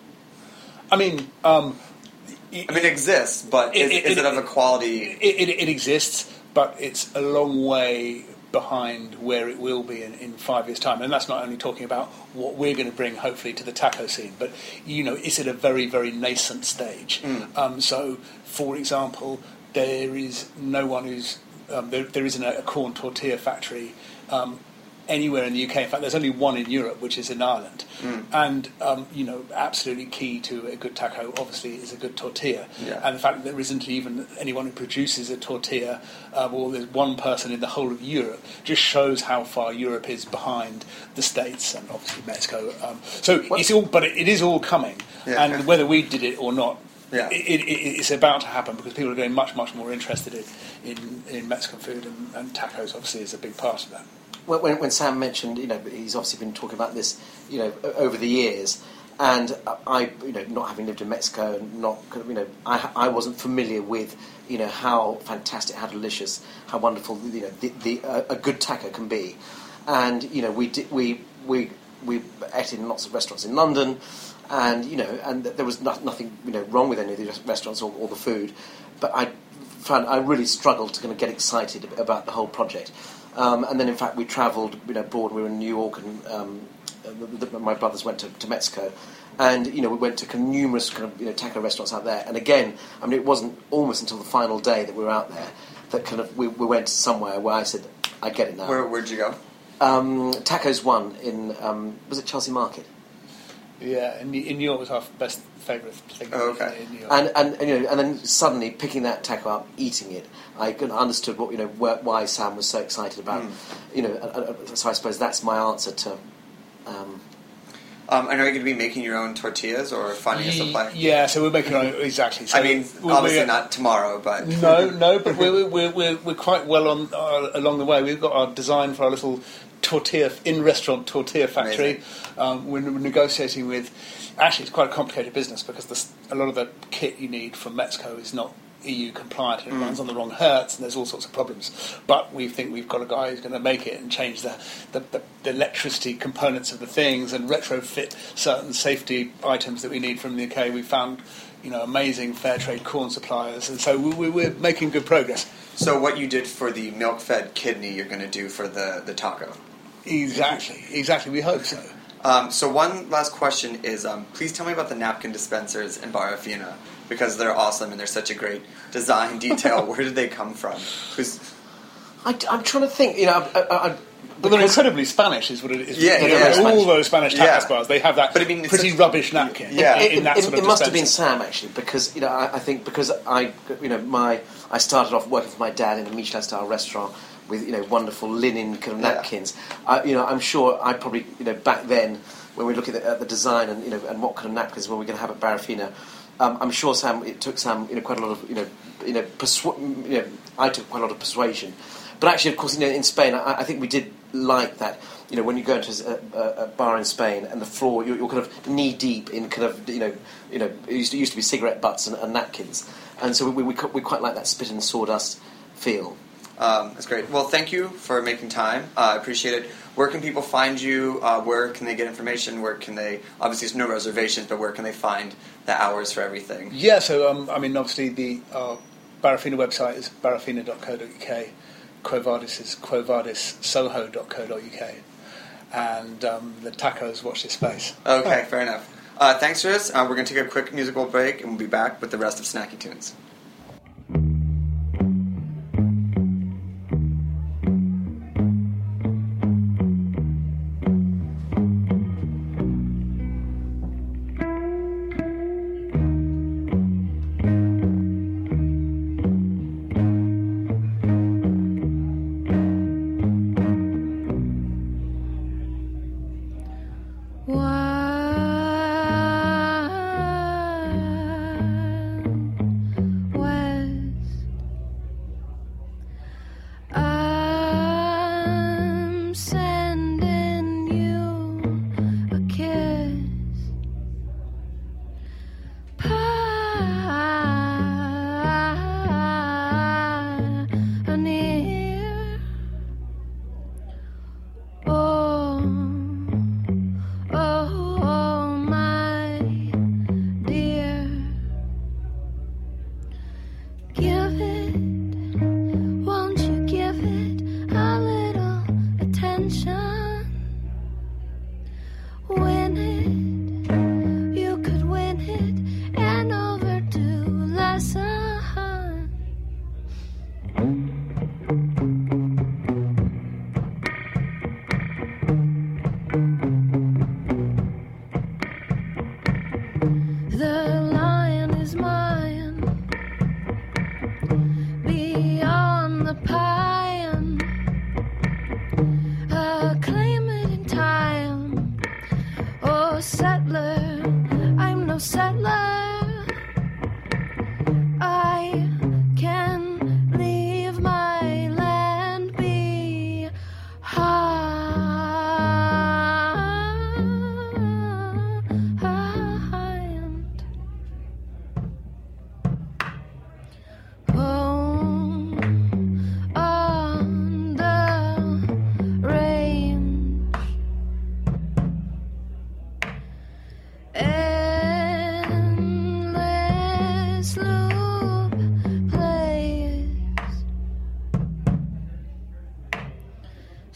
I mean, um, it, I mean, it exists, but is it, is it, it of a quality? It, it, it exists, but it's a long way behind where it will be in, in five years' time. And that's not only talking about what we're going to bring, hopefully, to the taco scene, but, you know, it's at a very, very nascent stage. Mm. Um, so, for example, there is no one who's... Um, there, there isn't a, a corn tortilla factory um, anywhere in the U K. In fact, there's only one in Europe, which is in Ireland. Mm. And, um, you know, absolutely key to a good taco, obviously, is a good tortilla. Yeah. And the fact that there isn't even anyone who produces a tortilla, uh, or there's one person in the whole of Europe, just shows how far Europe is behind the States and obviously Mexico. Um, so well, it's all, but it, it is all coming. Yeah. And whether we did it or not, yeah. it, it, it's about to happen because people are getting much, much more interested in, in, in Mexican food, and, and tacos obviously is a big part of that. When, when Sam mentioned, you know, he's obviously been talking about this, you know, over the years, and I, you know, not having lived in Mexico, and not, you know, I, I wasn't familiar with, you know, how fantastic, how delicious, how wonderful, you know, the, the uh, a good taco can be, and you know, we did, we we we ate in lots of restaurants in London, and you know, and there was no, nothing, you know, wrong with any of the restaurants or, or the food, but I found I really struggled to kind of get excited about the whole project. Um, and then, in fact, we travelled, you know, abroad. We were in New York, and um, the, the, my brothers went to, to Mexico, and you know, we went to kind of numerous kind of you know taco restaurants out there. And again, I mean, it wasn't almost until the final day that we were out there that kind of we, we went somewhere where I said, "I get it now." Where where'd you go? Um, Tacos One in um, was it Chelsea Market? Yeah, in, in New York was our best favourite thing. Oh, okay. In New York. And, and and you know, and then suddenly picking that taco up, eating it, I understood what you know why Sam was so excited about. Mm. You know, uh, uh, so I suppose that's my answer to. Um, um, and are you going to be making your own tortillas or finding a supply? Yeah, so we're making our own exactly. So I mean, we're, obviously we're, not tomorrow, but no, no, but we're we're we're, we're quite well on uh, along the way. We've got our design for our little tortilla in-restaurant tortilla factory. Um, we're, we're negotiating with. Actually, it's quite a complicated business because this, a lot of the kit you need from Mexico is not E U compliant, and it mm. runs on the wrong hertz, and there's all sorts of problems. But we think we've got a guy who's going to make it and change the, the, the, the electricity components of the things and retrofit certain safety items that we need from the U K. We found, you know, amazing fair trade corn suppliers, and so we, we're making good progress. So what you did for the milk-fed kidney, you're going to do for the, the taco. Exactly, exactly. We hope so. Um, so one last question is, um, please tell me about the napkin dispensers in Barafina, because they're awesome and they're such a great design detail. Where did they come from? Who's... I, I'm trying to think. You know, I, I, I, well, they're incredibly Spanish, is what it is. Yeah, you yeah, know, yeah. All Spanish. those Spanish tapas yeah. bars, they have that but, I mean, pretty such... rubbish napkin. Yeah, in, in it, that it, sort it of must have dispenser. been Sam actually, because you know, I, I think because I, you know, my I started off working for my dad in a Michelin-style restaurant with you know wonderful linen kind of napkins. Yeah. I, you know, I'm sure I probably you know back then. When we look at the, at the design and you know and what kind of napkins were we going to have at Barafina, um, I'm sure Sam it took Sam you know quite a lot of you know you know, persu- you know I took quite a lot of persuasion, but actually of course you know in Spain I, I think we did like that you know when you go into a, a, a bar in Spain and the floor you're, you're kind of knee deep in kind of you know you know it used to, it used to be cigarette butts and, and napkins, and so we, we we quite like that spit and sawdust feel. Um, that's great. Well, thank you for making time. Uh, I appreciate it. Where can people find you? Uh, where can they get information? Where can they, obviously there's no reservations, but where can they find the hours for everything? Yeah, so, um, I mean, obviously the uh, Barafina website is barafina dot co dot uk. Quo Vadis is quo vadis soho dot co dot uk. And um, the tacos, watch this space. Okay, fair enough. Uh, thanks for this. Uh, we're going to take a quick musical break, and we'll be back with the rest of Snacky Tunes.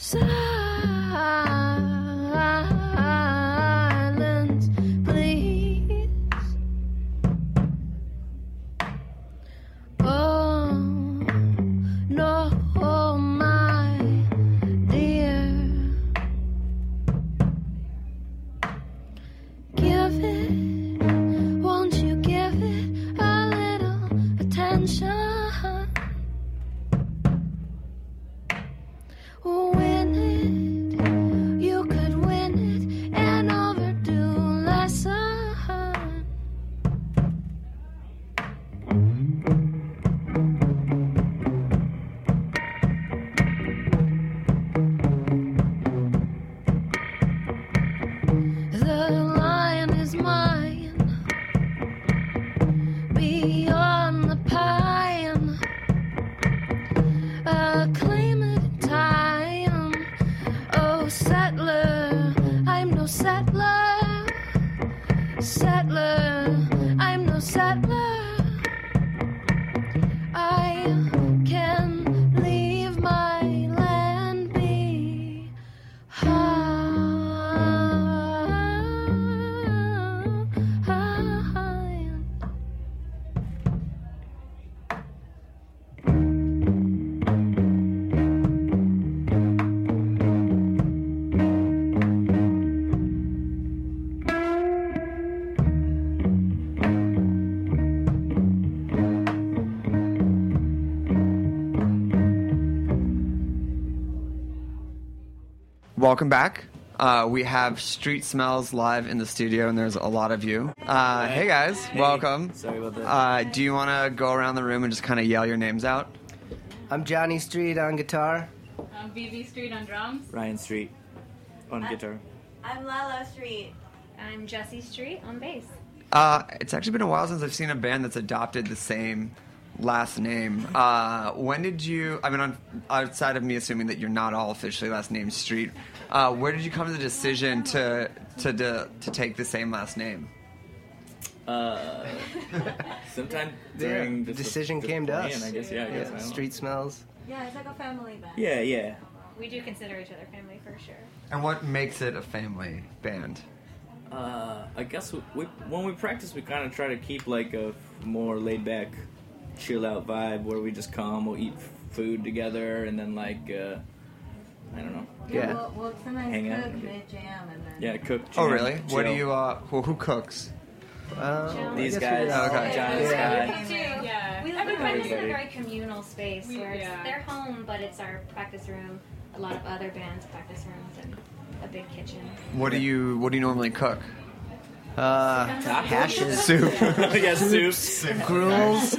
Silence, please. Oh, no, my dear. Give it, won't you give it a little attention? Win it, you could win it and overdo lesson. The lion is mine, beyond the pine. Uh, claim it in time. Oh, settler, I'm no settler. Settler, I'm no settler. I can leave my land behind. Welcome back. Uh, we have Street Smells live in the studio, and there's a lot of you. Uh, hey guys, Hey. welcome. Sorry about that. Uh, do you want to go around the room and just kind of yell your names out? I'm Johnny Street on guitar. I'm B B Street on drums. Ryan Street on guitar. I'm Lala Street. I'm Jessie Street on bass. Uh, it's actually been a while since I've seen a band that's adopted the same last name. Uh, when did you, I mean, on, outside of me assuming that you're not all officially last name Street, uh, where did you come to the decision to to to, to take the same last name? Uh, sometime during Yeah, the decision the came to plan, us. I guess. Yeah, I guess. I don't know. Street Smells. Yeah, it's like a family band. Yeah, yeah. We do consider each other family for sure. And what makes it a family band? Uh, I guess we, we, when we practice, we kind of try to keep like a more laid back, chill out vibe where we just come, we'll eat food together, and then like uh, I don't know. Yeah, We'll, we'll sometimes Hang out cook, and- make jam, and then. Yeah, cook. Oh, jam, really? What do chill. you, uh, well, who cooks? Uh, These I guess we guys, all- okay. John's Yeah. guy. Too. Yeah. We live Everybody- in a Everybody. very communal space We- where it's yeah. their home, but it's our practice room. A lot of other bands' practice rooms and a big kitchen. What do you, what do you normally cook? Uh, hashes. Soup. yeah, soups, gruels.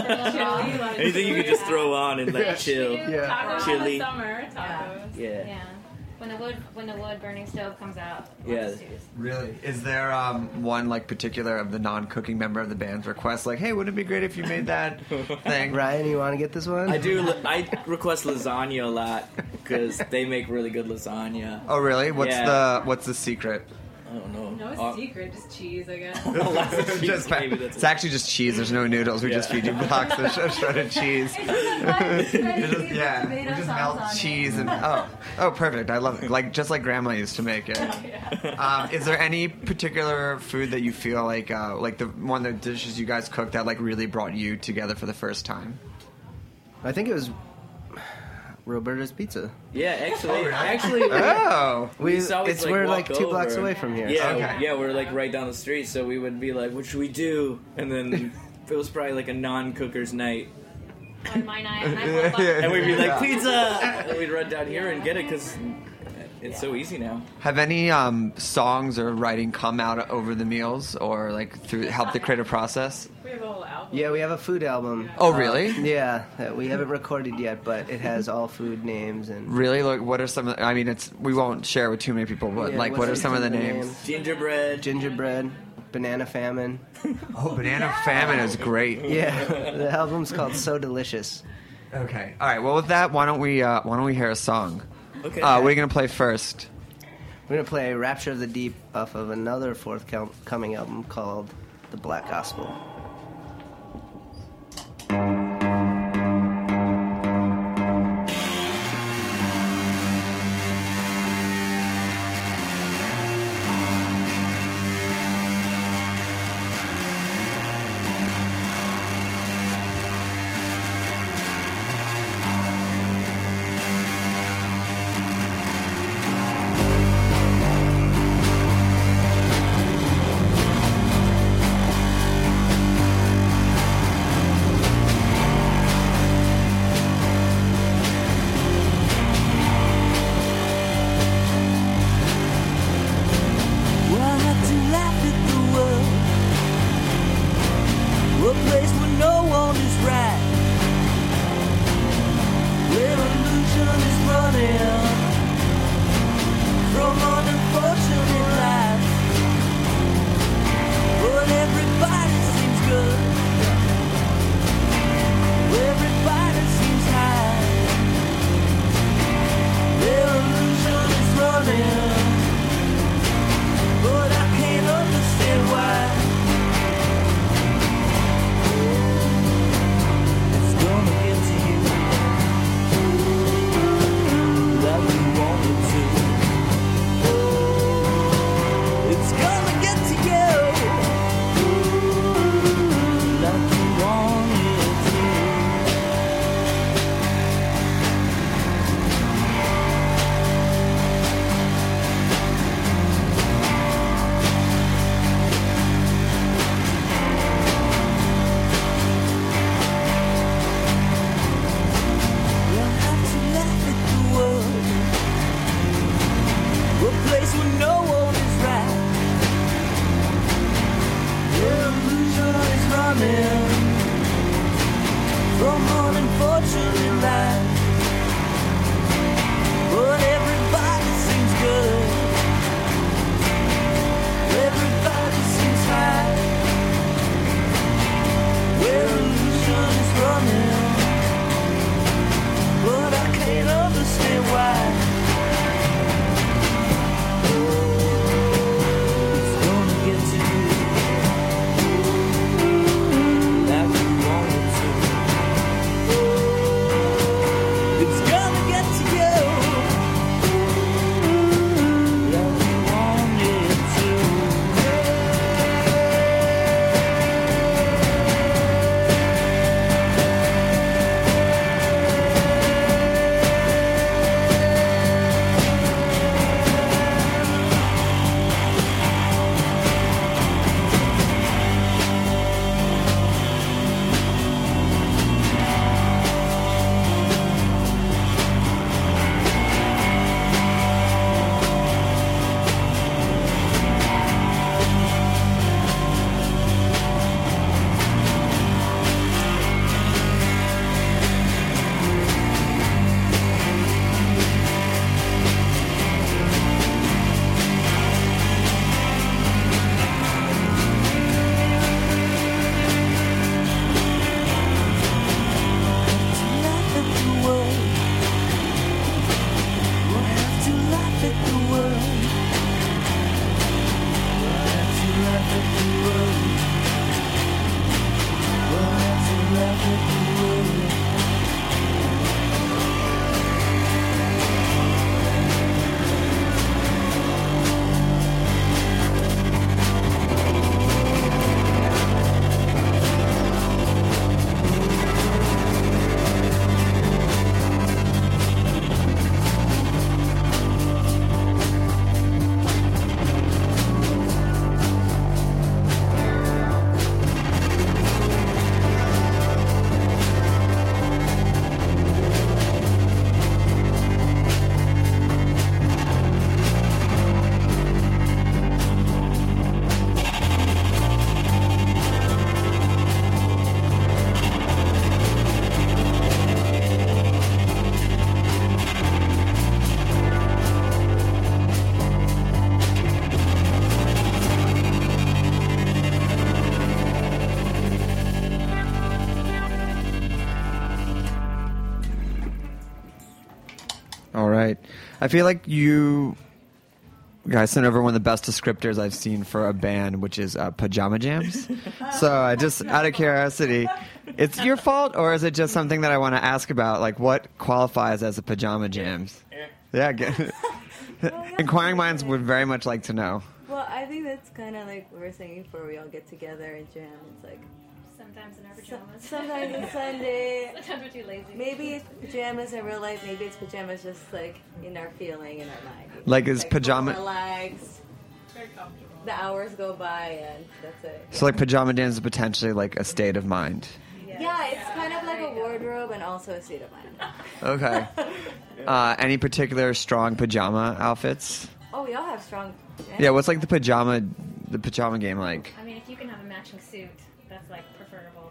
anything you could just throw on and like chill. Tacos Chili. in the summer. Tacos. Yeah. Yeah. When the wood when the wood burning stove comes out. Yeah. lots of stews. Really? Is there um, one like particular of the non-cooking member of the band's request? Like, hey, wouldn't it be great if you made that thing? Ryan, you want to get this one? I do. I request lasagna a lot because they make really good lasagna. Oh, really? What's Yeah. the what's the secret? I don't know. No Uh, secret, just cheese, I guess. Just- it's actually just cheese. There's no noodles. We just Yeah. feed you blocks of sh- shredded cheese. It's just We just- yeah, we just melt cheese and oh, oh, perfect. I love it. Like just like Grandma used to make it. Um, is there any particular food that you feel like, uh, like the one of the dishes you guys cooked that like really brought you together for the first time? I think it was Roberta's Pizza. Yeah, actually, Oh, really? actually, Oh. we, We- always, it's- like, we're, walk like, two blocks over. away from here. Yeah, Okay. yeah, we're like right down the street, so we would be like, "What should we do?" And then it was probably like a non-cooker's night. On my night, and I Yeah, pop up- and we'd be like, Yeah. "Pizza!" And we'd run down here and get it because it's so easy now. Have any um, songs or writing come out over the meals or like through help the creative process? We have a whole album. Yeah, we have a food album. Oh, really? Uh, yeah, that we haven't recorded yet, but it has all food names and Really? Like, what are some? Of the, I mean, it's we won't share it with too many people, but Yeah, like, what's what are some some of the of the names? names? Gingerbread, gingerbread, banana famine. Oh, banana famine is great. Yeah, the album's called So Delicious. Okay. All right. Well, with that, why don't we uh, why don't we hear a song? Okay. Uh, what are you gonna play first? We're gonna play "Rapture of the Deep" off of another forthcoming album called "The Black Gospel." running from unfortunate life. But everybody seems good. Everybody seems high. Their illusion is running, but I can't understand why. It's gonna get to you like you wanted to. It's gonna get to you like you wanted to. We'll have to laugh at the world, a place where no one is right. The illusion is running from unfortunate life. But everybody seems good. Everybody seems high. Where illusion is running, but I can't understand why. It's gonna get to you like you wanted to. It's gonna get to you like you wanted to. Laugh at the world. We'll have to laugh at the world. We'll have to laugh at the world. We'll have to laugh at the world. All right. I feel like you guys sent over one of the best descriptors I've seen for a band, which is uh, Pajama Jams. So I just, out of curiosity, it's your fault, or is it just something that I want to ask about? Like, what qualifies as a Pajama Jams? Yeah. Get, well, yeah. Inquiring minds would very much like to know. Well, I think that's kind of like we were saying before we all get together and jam. It's like sometimes in our pajamas. Sometimes it's Sunday. Sometimes we're too lazy. Maybe it's pajamas in real life. Maybe it's pajamas just like in our feeling, in our mind. Like, is like pajama... Relax. Very comfortable. The hours go by and that's it. So, like, pajama jams is potentially like a state of mind. Yeah, yeah it's yeah. kind of like a wardrobe and also a state of mind. Okay. Uh, any particular strong pajama outfits? Oh, we all have strong... Yeah. yeah, what's like the pajama the pajama game like? I mean, if you can have a matching suit, that's like preferable, but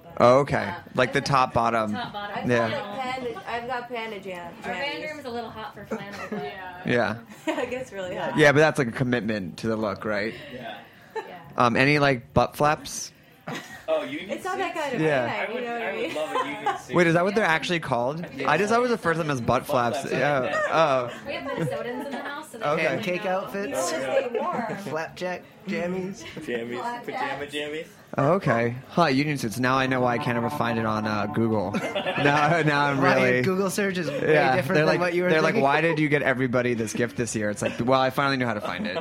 Oh, okay. Like the top bottom. Top bottom. I've Yeah. got like panda, I've got panda jam. Our band jammies. room is a little hot for flannel. But yeah. Yeah. It gets really hot. Yeah, but that's like a commitment to the look, right? Yeah. Um, any like butt flaps? Oh, union It's not that kind of Yeah. band, I would, you know what I I would mean? love a union suit. Wait, is that what they're actually called? I just always refer to them as butt flaps. flaps, Yeah. yeah. Oh. We have Minnesotans in the house, so they Okay. really Pancake know. outfits, warm. flapjack jammies. Jammies, pajama jammies. Oh, okay. Huh, union suits. Now I know why I can't ever find it on uh, Google. Now, now I'm Why really. your Google search is way yeah, different they're than like, what you were They're thinking. like, why did you get everybody this gift this year? It's like, well, I finally knew how to find it.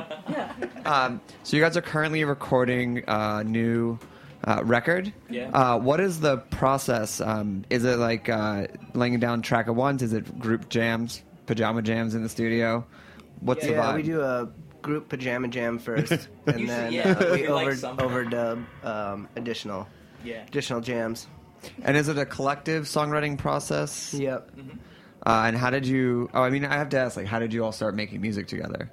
Um, so you guys are currently recording a new uh, record. Yeah. Uh, what is the process? Um, is it like uh, laying down track at once? Is it group jams, pajama jams in the studio? What's the yeah, vibe? we do a group pajama jam first, and Usually, then yeah, uh, we we like over, something. overdub um, additional Yeah. additional jams. And is it a collective songwriting process? Yep. Uh, and how did you? Oh, I mean, I have to ask, like, how did you all start making music together?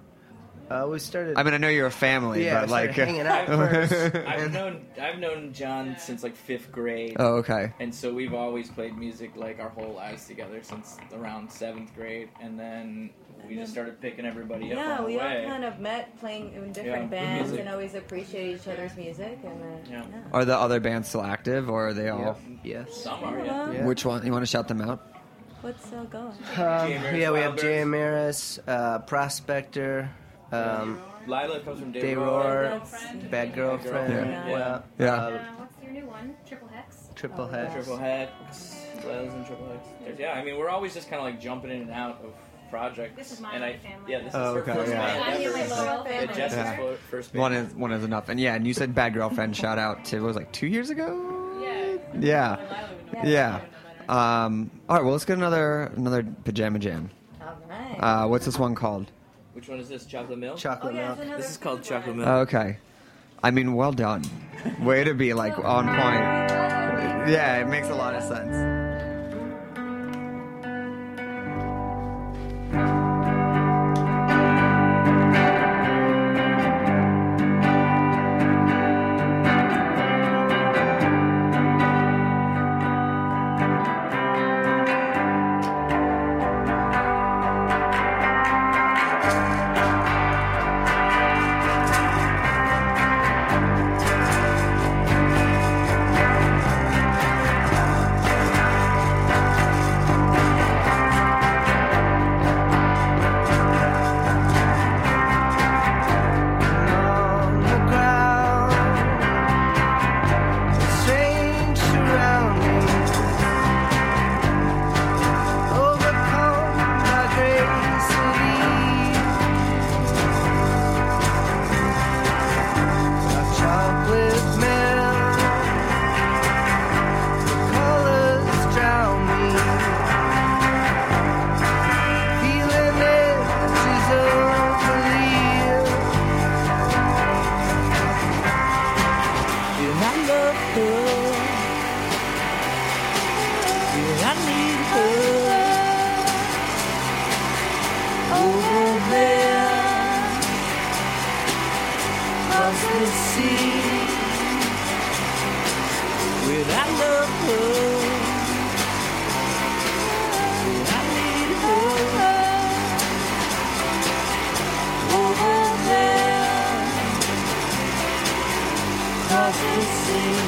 Uh, we started. I mean, I know you're a family, Yeah, but we started like, hanging out first. I've known I've known John since like fifth grade. Oh, okay. And so we've always played music like our whole lives together since around seventh grade, and then we just started picking everybody up Yeah, on the we all way. kind of met playing in different Yeah, good bands music. and always appreciate each other's music. And then, Yeah. are the other bands still active, or are they all? Yes. Some are, yeah. Yeah. Which one? You want to shout them out? What's still going? Um, yeah, we have Jay Maris, uh, Prospector, um, Lila comes from Day Day Roar, Roar. Bad Girlfriend, Yeah. well, Yeah. uh, Uh, what's your new one? Triple Hex? Triple Uh, Hex. Triple Hex, Lila's and Triple Hex. There's- Yeah, I mean we're always just kind of like jumping in and out of projects. This is my and I, family. Yeah, this Oh, is her okay, first yeah. band I'm ever. the only loyal Yeah, family. Jess's Yeah. fo- first band. One is one is enough, and yeah, and you said "Bad Girlfriend." Shout out to what was it, like two years ago. Yeah. Yeah, yeah. Um, all right, well, let's get another another pajama jam. All right. Uh, what's this one called? Which one is this? Chocolate milk. Chocolate Oh, yeah, milk. it's another This is called chocolate milk. Okay, I mean, well done. Way to be like on point. Yeah, it makes a lot of sense. On the ground, strange surroundings, overcome by grace of ease. A chocolate milk, the colors drown me, feeling edges of belief. And I love her. And I need her. Over there, across the sea. Well, I love her. And I need her. Over there, across the sea.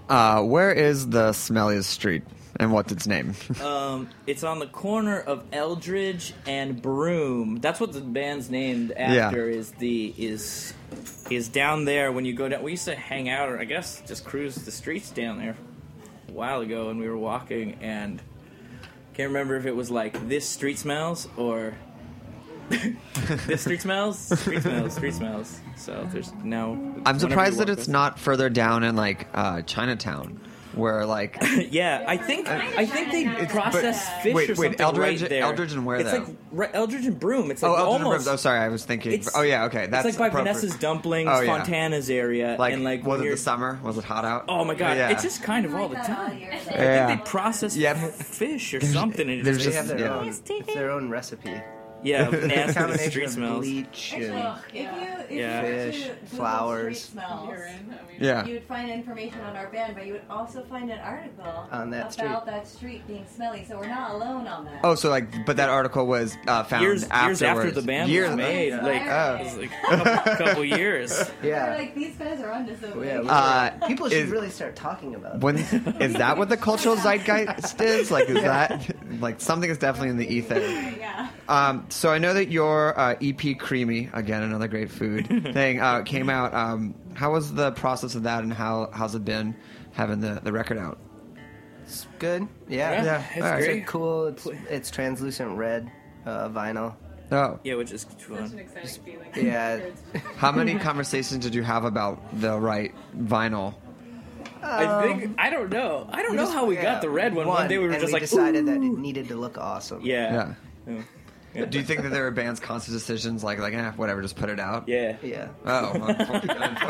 Uh, where is the smelliest street, and what's its name? Um, it's on the corner of Eldridge and Broome. That's what the band's named after. Yeah. Is the is is down there when you go down. We used to hang out, or I guess just cruise the streets down there a while ago, and we were walking, and can't remember if it was like this street smells or this street smells, street smells, street smells. So there's no. I'm surprised that walk it's this- not further down in like uh, Chinatown, where like. Yeah, I think I think they process But- fish wait, or wait, something Eldridge- right there. Eldridge and where, It's though? like right, Eldridge and Broome. It's like Oh, Eldridge and almost. Broome. Oh, sorry, I was thinking. It's- Oh, yeah, okay, that's it's like by appropriate. Vanessa's Dumplings, Oh, yeah. Fontana's area, Like, and like was when it you're- the summer? Was it hot out? Oh my god, Yeah. it's just kind of all the time. I think Yeah. they process Yep. fish or something. And They it's have just, their yeah. own, it's their own recipe. Yeah, It's a nasty combination street of smells. bleach and If you, if Yeah. you Fish, were to Google flowers. street smells, Yeah. you would find information on our band, but you would also find an article On that about street. that street being smelly. So we're not alone on that. Oh, so like, but that article was uh, found Years, years after afterwards. the band Years was made, Oh. like, it was like a couple, couple years. Yeah. We're like, these guys are onto something. Yeah, we Uh, were- people should is- really start talking about it. When is that what the cultural zeitgeist is? Like, is that like something is definitely in the ether? Yeah. Um, so I know that your uh, E P Creamy, again another great food thing, uh, came out. Um, how was the process of that, and how how's it been having the, the record out? It's good. Yeah, Yeah, yeah. it's All right. great. It's cool. It's it's translucent red uh, vinyl. Oh, Yeah, which is fun. Yeah. how many conversations did you have about the right vinyl? I think I don't know. I don't We know just- how we yeah, got the red one. One day we were and just we like, decided that it "Ooh." needed to look awesome. Yeah. Yeah. Do you think that there are bands' conscious decisions like like eh, whatever, just put it out? Yeah. Yeah. Oh. Well,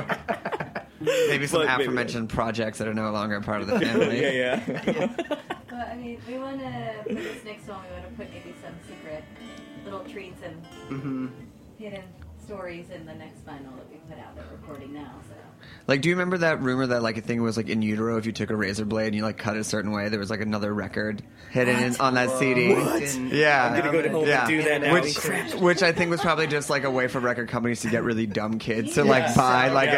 maybe some But maybe- aforementioned projects that are no longer a part of the family. yeah, yeah. But I mean, we want to put this next one. We want to put maybe some secret little treats and Mm-hmm. hidden stories in the next vinyl that we put out that we're recording now. So. Like, do you remember that rumor that like a thing was like in utero if you took a razor blade and you like cut it a certain way, there was like another record hidden in, on that C D? What? Yeah, I'm gonna go home yeah. and do that now. Which, Crap. which I think was probably just like a way for record companies to get really dumb kids to Yeah. like buy like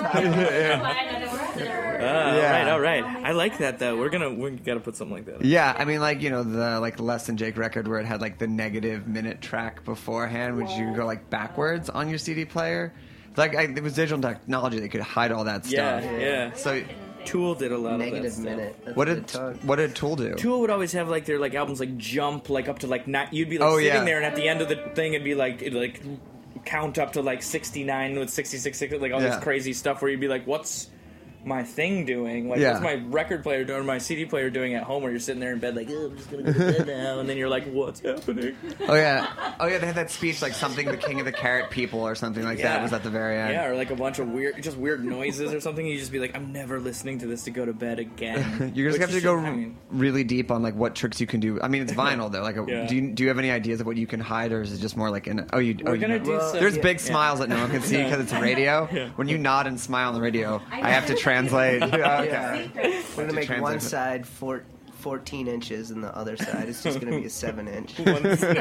Ah, Yeah. All right, all right. I like that though. We're gonna we gotta put something like that. a yeah. I mean, like you know the like Less Than Jake record where it had like the negative minute track beforehand, which you could go like backwards on your C D player. Like I, it was digital technology that could hide all that Yeah, stuff. yeah. So Tool did a lot Negative of that minute. stuff. That's what a did good time. what did Tool do? Tool would always have like their like albums like jump like up to like ni- you'd be like Oh, sitting yeah. there and at the end of the thing it'd be like it'd like count up to like sixty-nine with sixty-six like all Yeah. this crazy stuff where you'd be like what's my thing doing like Yeah. what's my record player doing or my C D player doing at home where you're sitting there in bed like oh, I'm just gonna go to bed now and then you're like what's happening Oh yeah, oh yeah. They had that speech like something the king of the carrot people or something like that Yeah. was at the very end. yeah or like a bunch of weird just weird noises or something you just be like I'm never listening to this to go to bed again. You're just Which gonna have to is- go I mean, really deep on like what tricks you can do. I mean, it's vinyl though. Like, a, Yeah. do you do you have any ideas of what you can hide, or is it just more like in? Oh, you. We're oh, you gonna know. do some- There's big yeah. smiles that no one can see because it's radio. Yeah. When you nod and smile on the radio, I have to translate. okay. Yeah. We're gonna To make one translate. side four, fourteen inches, and the other side is just gonna be a seven inch. one,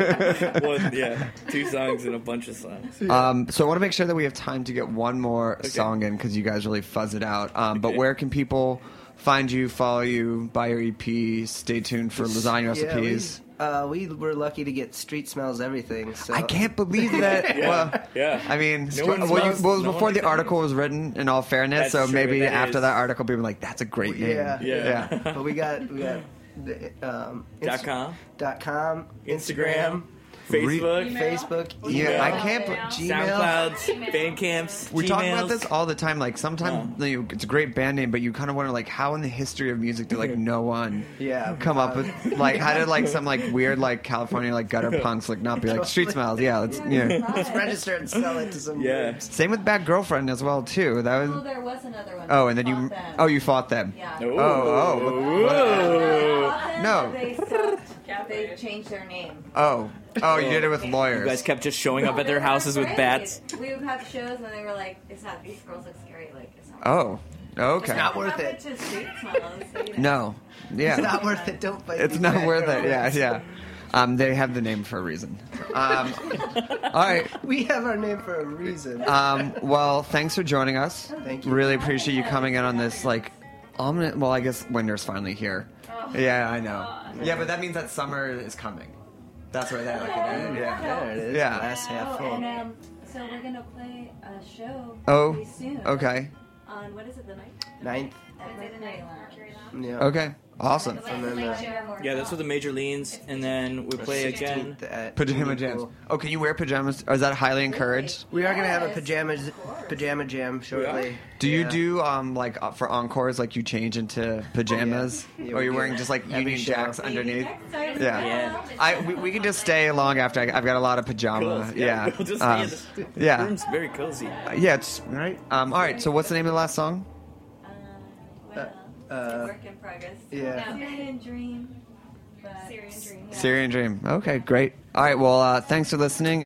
one, yeah, two songs and a bunch of songs. Um, so I want to make sure that we have time to get one more song in because you guys really fuzz it out. Um, but Okay. where can people find you, follow you, buy your E P, stay tuned for lasagna recipes? Yeah, we, uh, we were lucky to get Street Smells Everything. So I can't believe that. Yeah, Well, yeah. I mean, No one well, smells- you, well, it was no before one the thinks article was written. In all fairness, That's so true, maybe that after is- that article, people were like, "That's a great name." Yeah. Yeah. yeah. But we got we got the, um, Dot Inst- com, dot com, Instagram, Instagram, Facebook, Facebook, Yeah, email, I can't. b- Gmail. SoundClouds, Bandcamps. We talk about Gmails. this all the time. Like sometimes Oh. you know, it's a great band name, but you kind of wonder like how in the history of music did like no one Yeah, come up with like how did like some like weird like California like gutter punks like not be like Street Smells? Yeah, let's yeah. Let's register and sell it to some. Yeah. groups. Same with Bad Girlfriend as well too. That Oh, was there was another one. oh, and then you Fought them. oh you fought them. Yeah. Oh, Oh, oh. Fought them, No. but They stopped. They changed their name. Oh, oh, you did it with You lawyers. guys kept just showing up at their They were houses with afraid. bats. We would have shows and they were like, "It's not. These girls look scary. Like it's not." Oh, okay. It's not worth Have it. To Street Smells, so, you know. No, yeah, It's not worth it. Don't fight. it's these not bad worth it. Yeah, girls. yeah. Um, they have the name for a reason. Um, all right. We have our name for a reason. Um, well, thanks for joining us. Thank you. Really appreciate you coming in on this like I'm gonna, well, I guess winter's finally here. Oh. Yeah, I know. Yeah, but that means that summer is coming. That's where that. Yeah, Yeah, there it is. Yeah. Glass half full. And um, so we're gonna play a show Oh, pretty soon. okay. On what is it, the ninth? Ninth. At Mercury Lounge. Yeah. Okay. Awesome. And then, uh, Yeah, that's with the Major Leans, and then we play again. Pajama jams. Oh, can you wear pajamas? Or is that highly encouraged? We are gonna have a pajamas pajama jam shortly. Do you Yeah. do um like uh, for encores, like you change into pajamas, Yeah. Yeah, or we you're do. wearing just like Every Union show. Jacks underneath? Yeah. Yeah. I we, we can just stay long after. I, I've got a lot of pajama. Cool. Yeah. We'll just Um, stay in the yeah. room's very cozy. Uh, yeah. It's right. Um. All right. So what's the name of the last song? Uh, Work in progress. yeah. Syrian Dream. But Syrian Dream. Yeah. Syrian Dream. Okay. Great. All right. Well, uh, thanks for listening.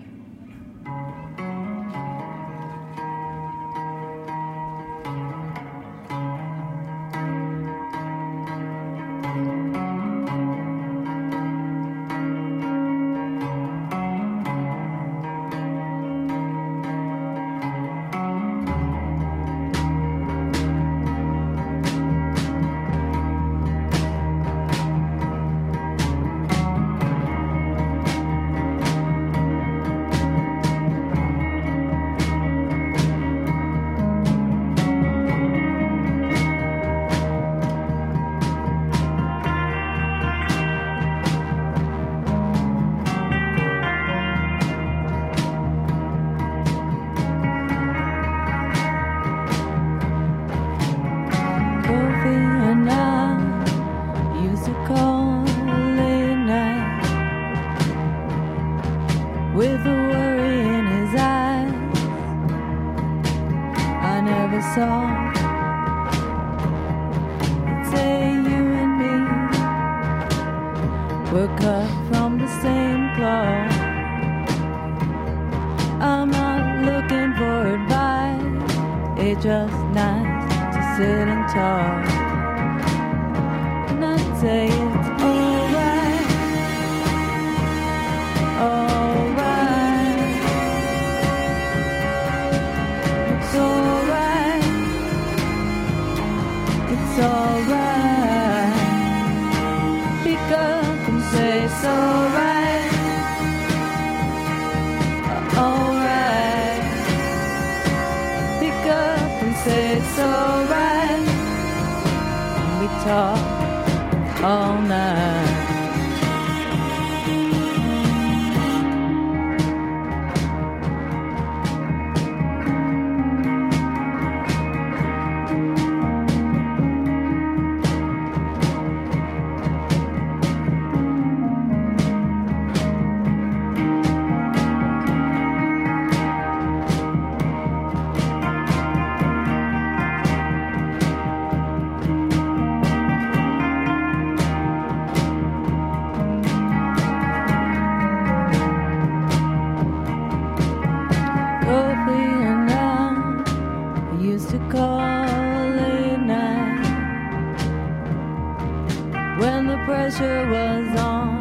Kofi and I used to call late night with a worry in his eyes I never saw. He'd say you and me were cut from the same cloth. I'm not looking for advice, it's just nice to sit and talk. And I'd say it's alright, alright, it's alright, it's alright. Pick up and say it's alright, alright. Pick up and say it's alright. We talk all night. Kofi and I used to call late night when the pressure was on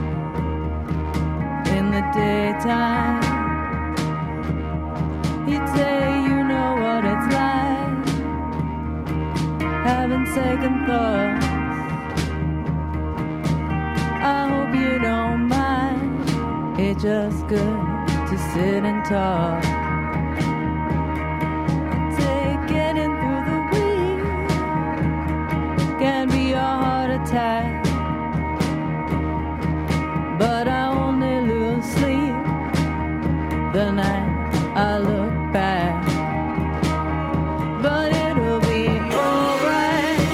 in the daytime. He'd say, you know what it's like, having second thoughts. I hope you don't mind, it's just good to sit and talk. Take getting through the week can be a heart attack, but I only lose sleep the night I look back. But it'll be alright,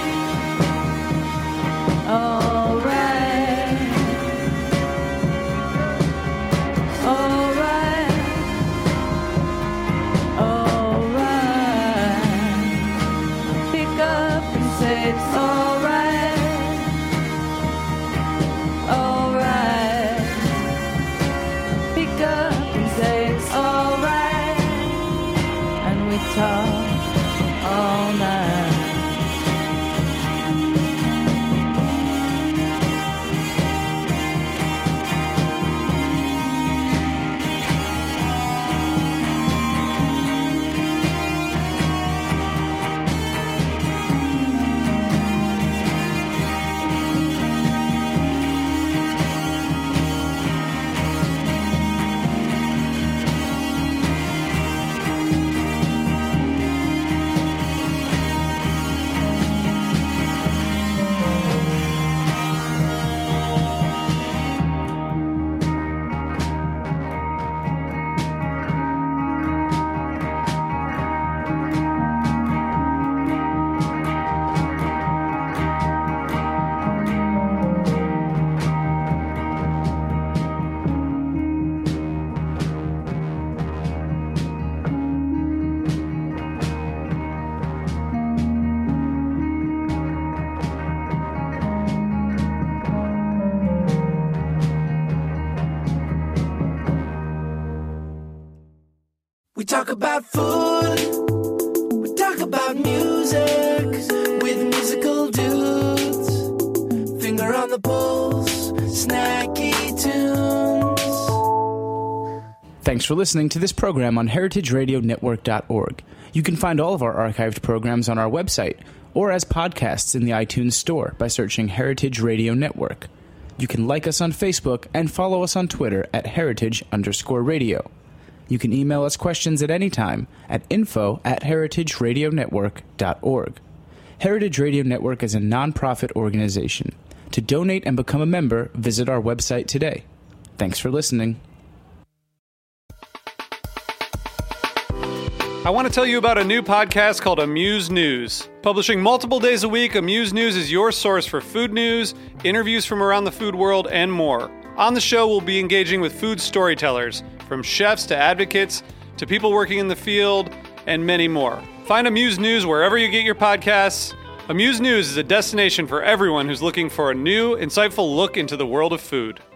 alright, alright, alright. Pick up and say it's alright, alright. Pick up and say it's alright. We talk about food, we talk about music, with musical dudes. Finger on the pulse, snacky tunes. Thanks for listening to this program on heritage radio network dot org. You can find all of our archived programs on our website or as podcasts in the iTunes Store by searching Heritage Radio Network. You can like us on Facebook and follow us on Twitter at heritage underscore radio. You can email us questions at any time at info at heritage radio network dot org. Heritage Radio Network is a nonprofit organization. To donate and become a member, visit our website today. Thanks for listening. I want to tell you about a new podcast called Amuse News. Publishing multiple days a week, Amuse News is your source for food news, interviews from around the food world, and more. On the show, we'll be engaging with food storytellers, from chefs to advocates to people working in the field, and many more. Find Amuse News wherever you get your podcasts. Amuse News is a destination for everyone who's looking for a new, insightful look into the world of food.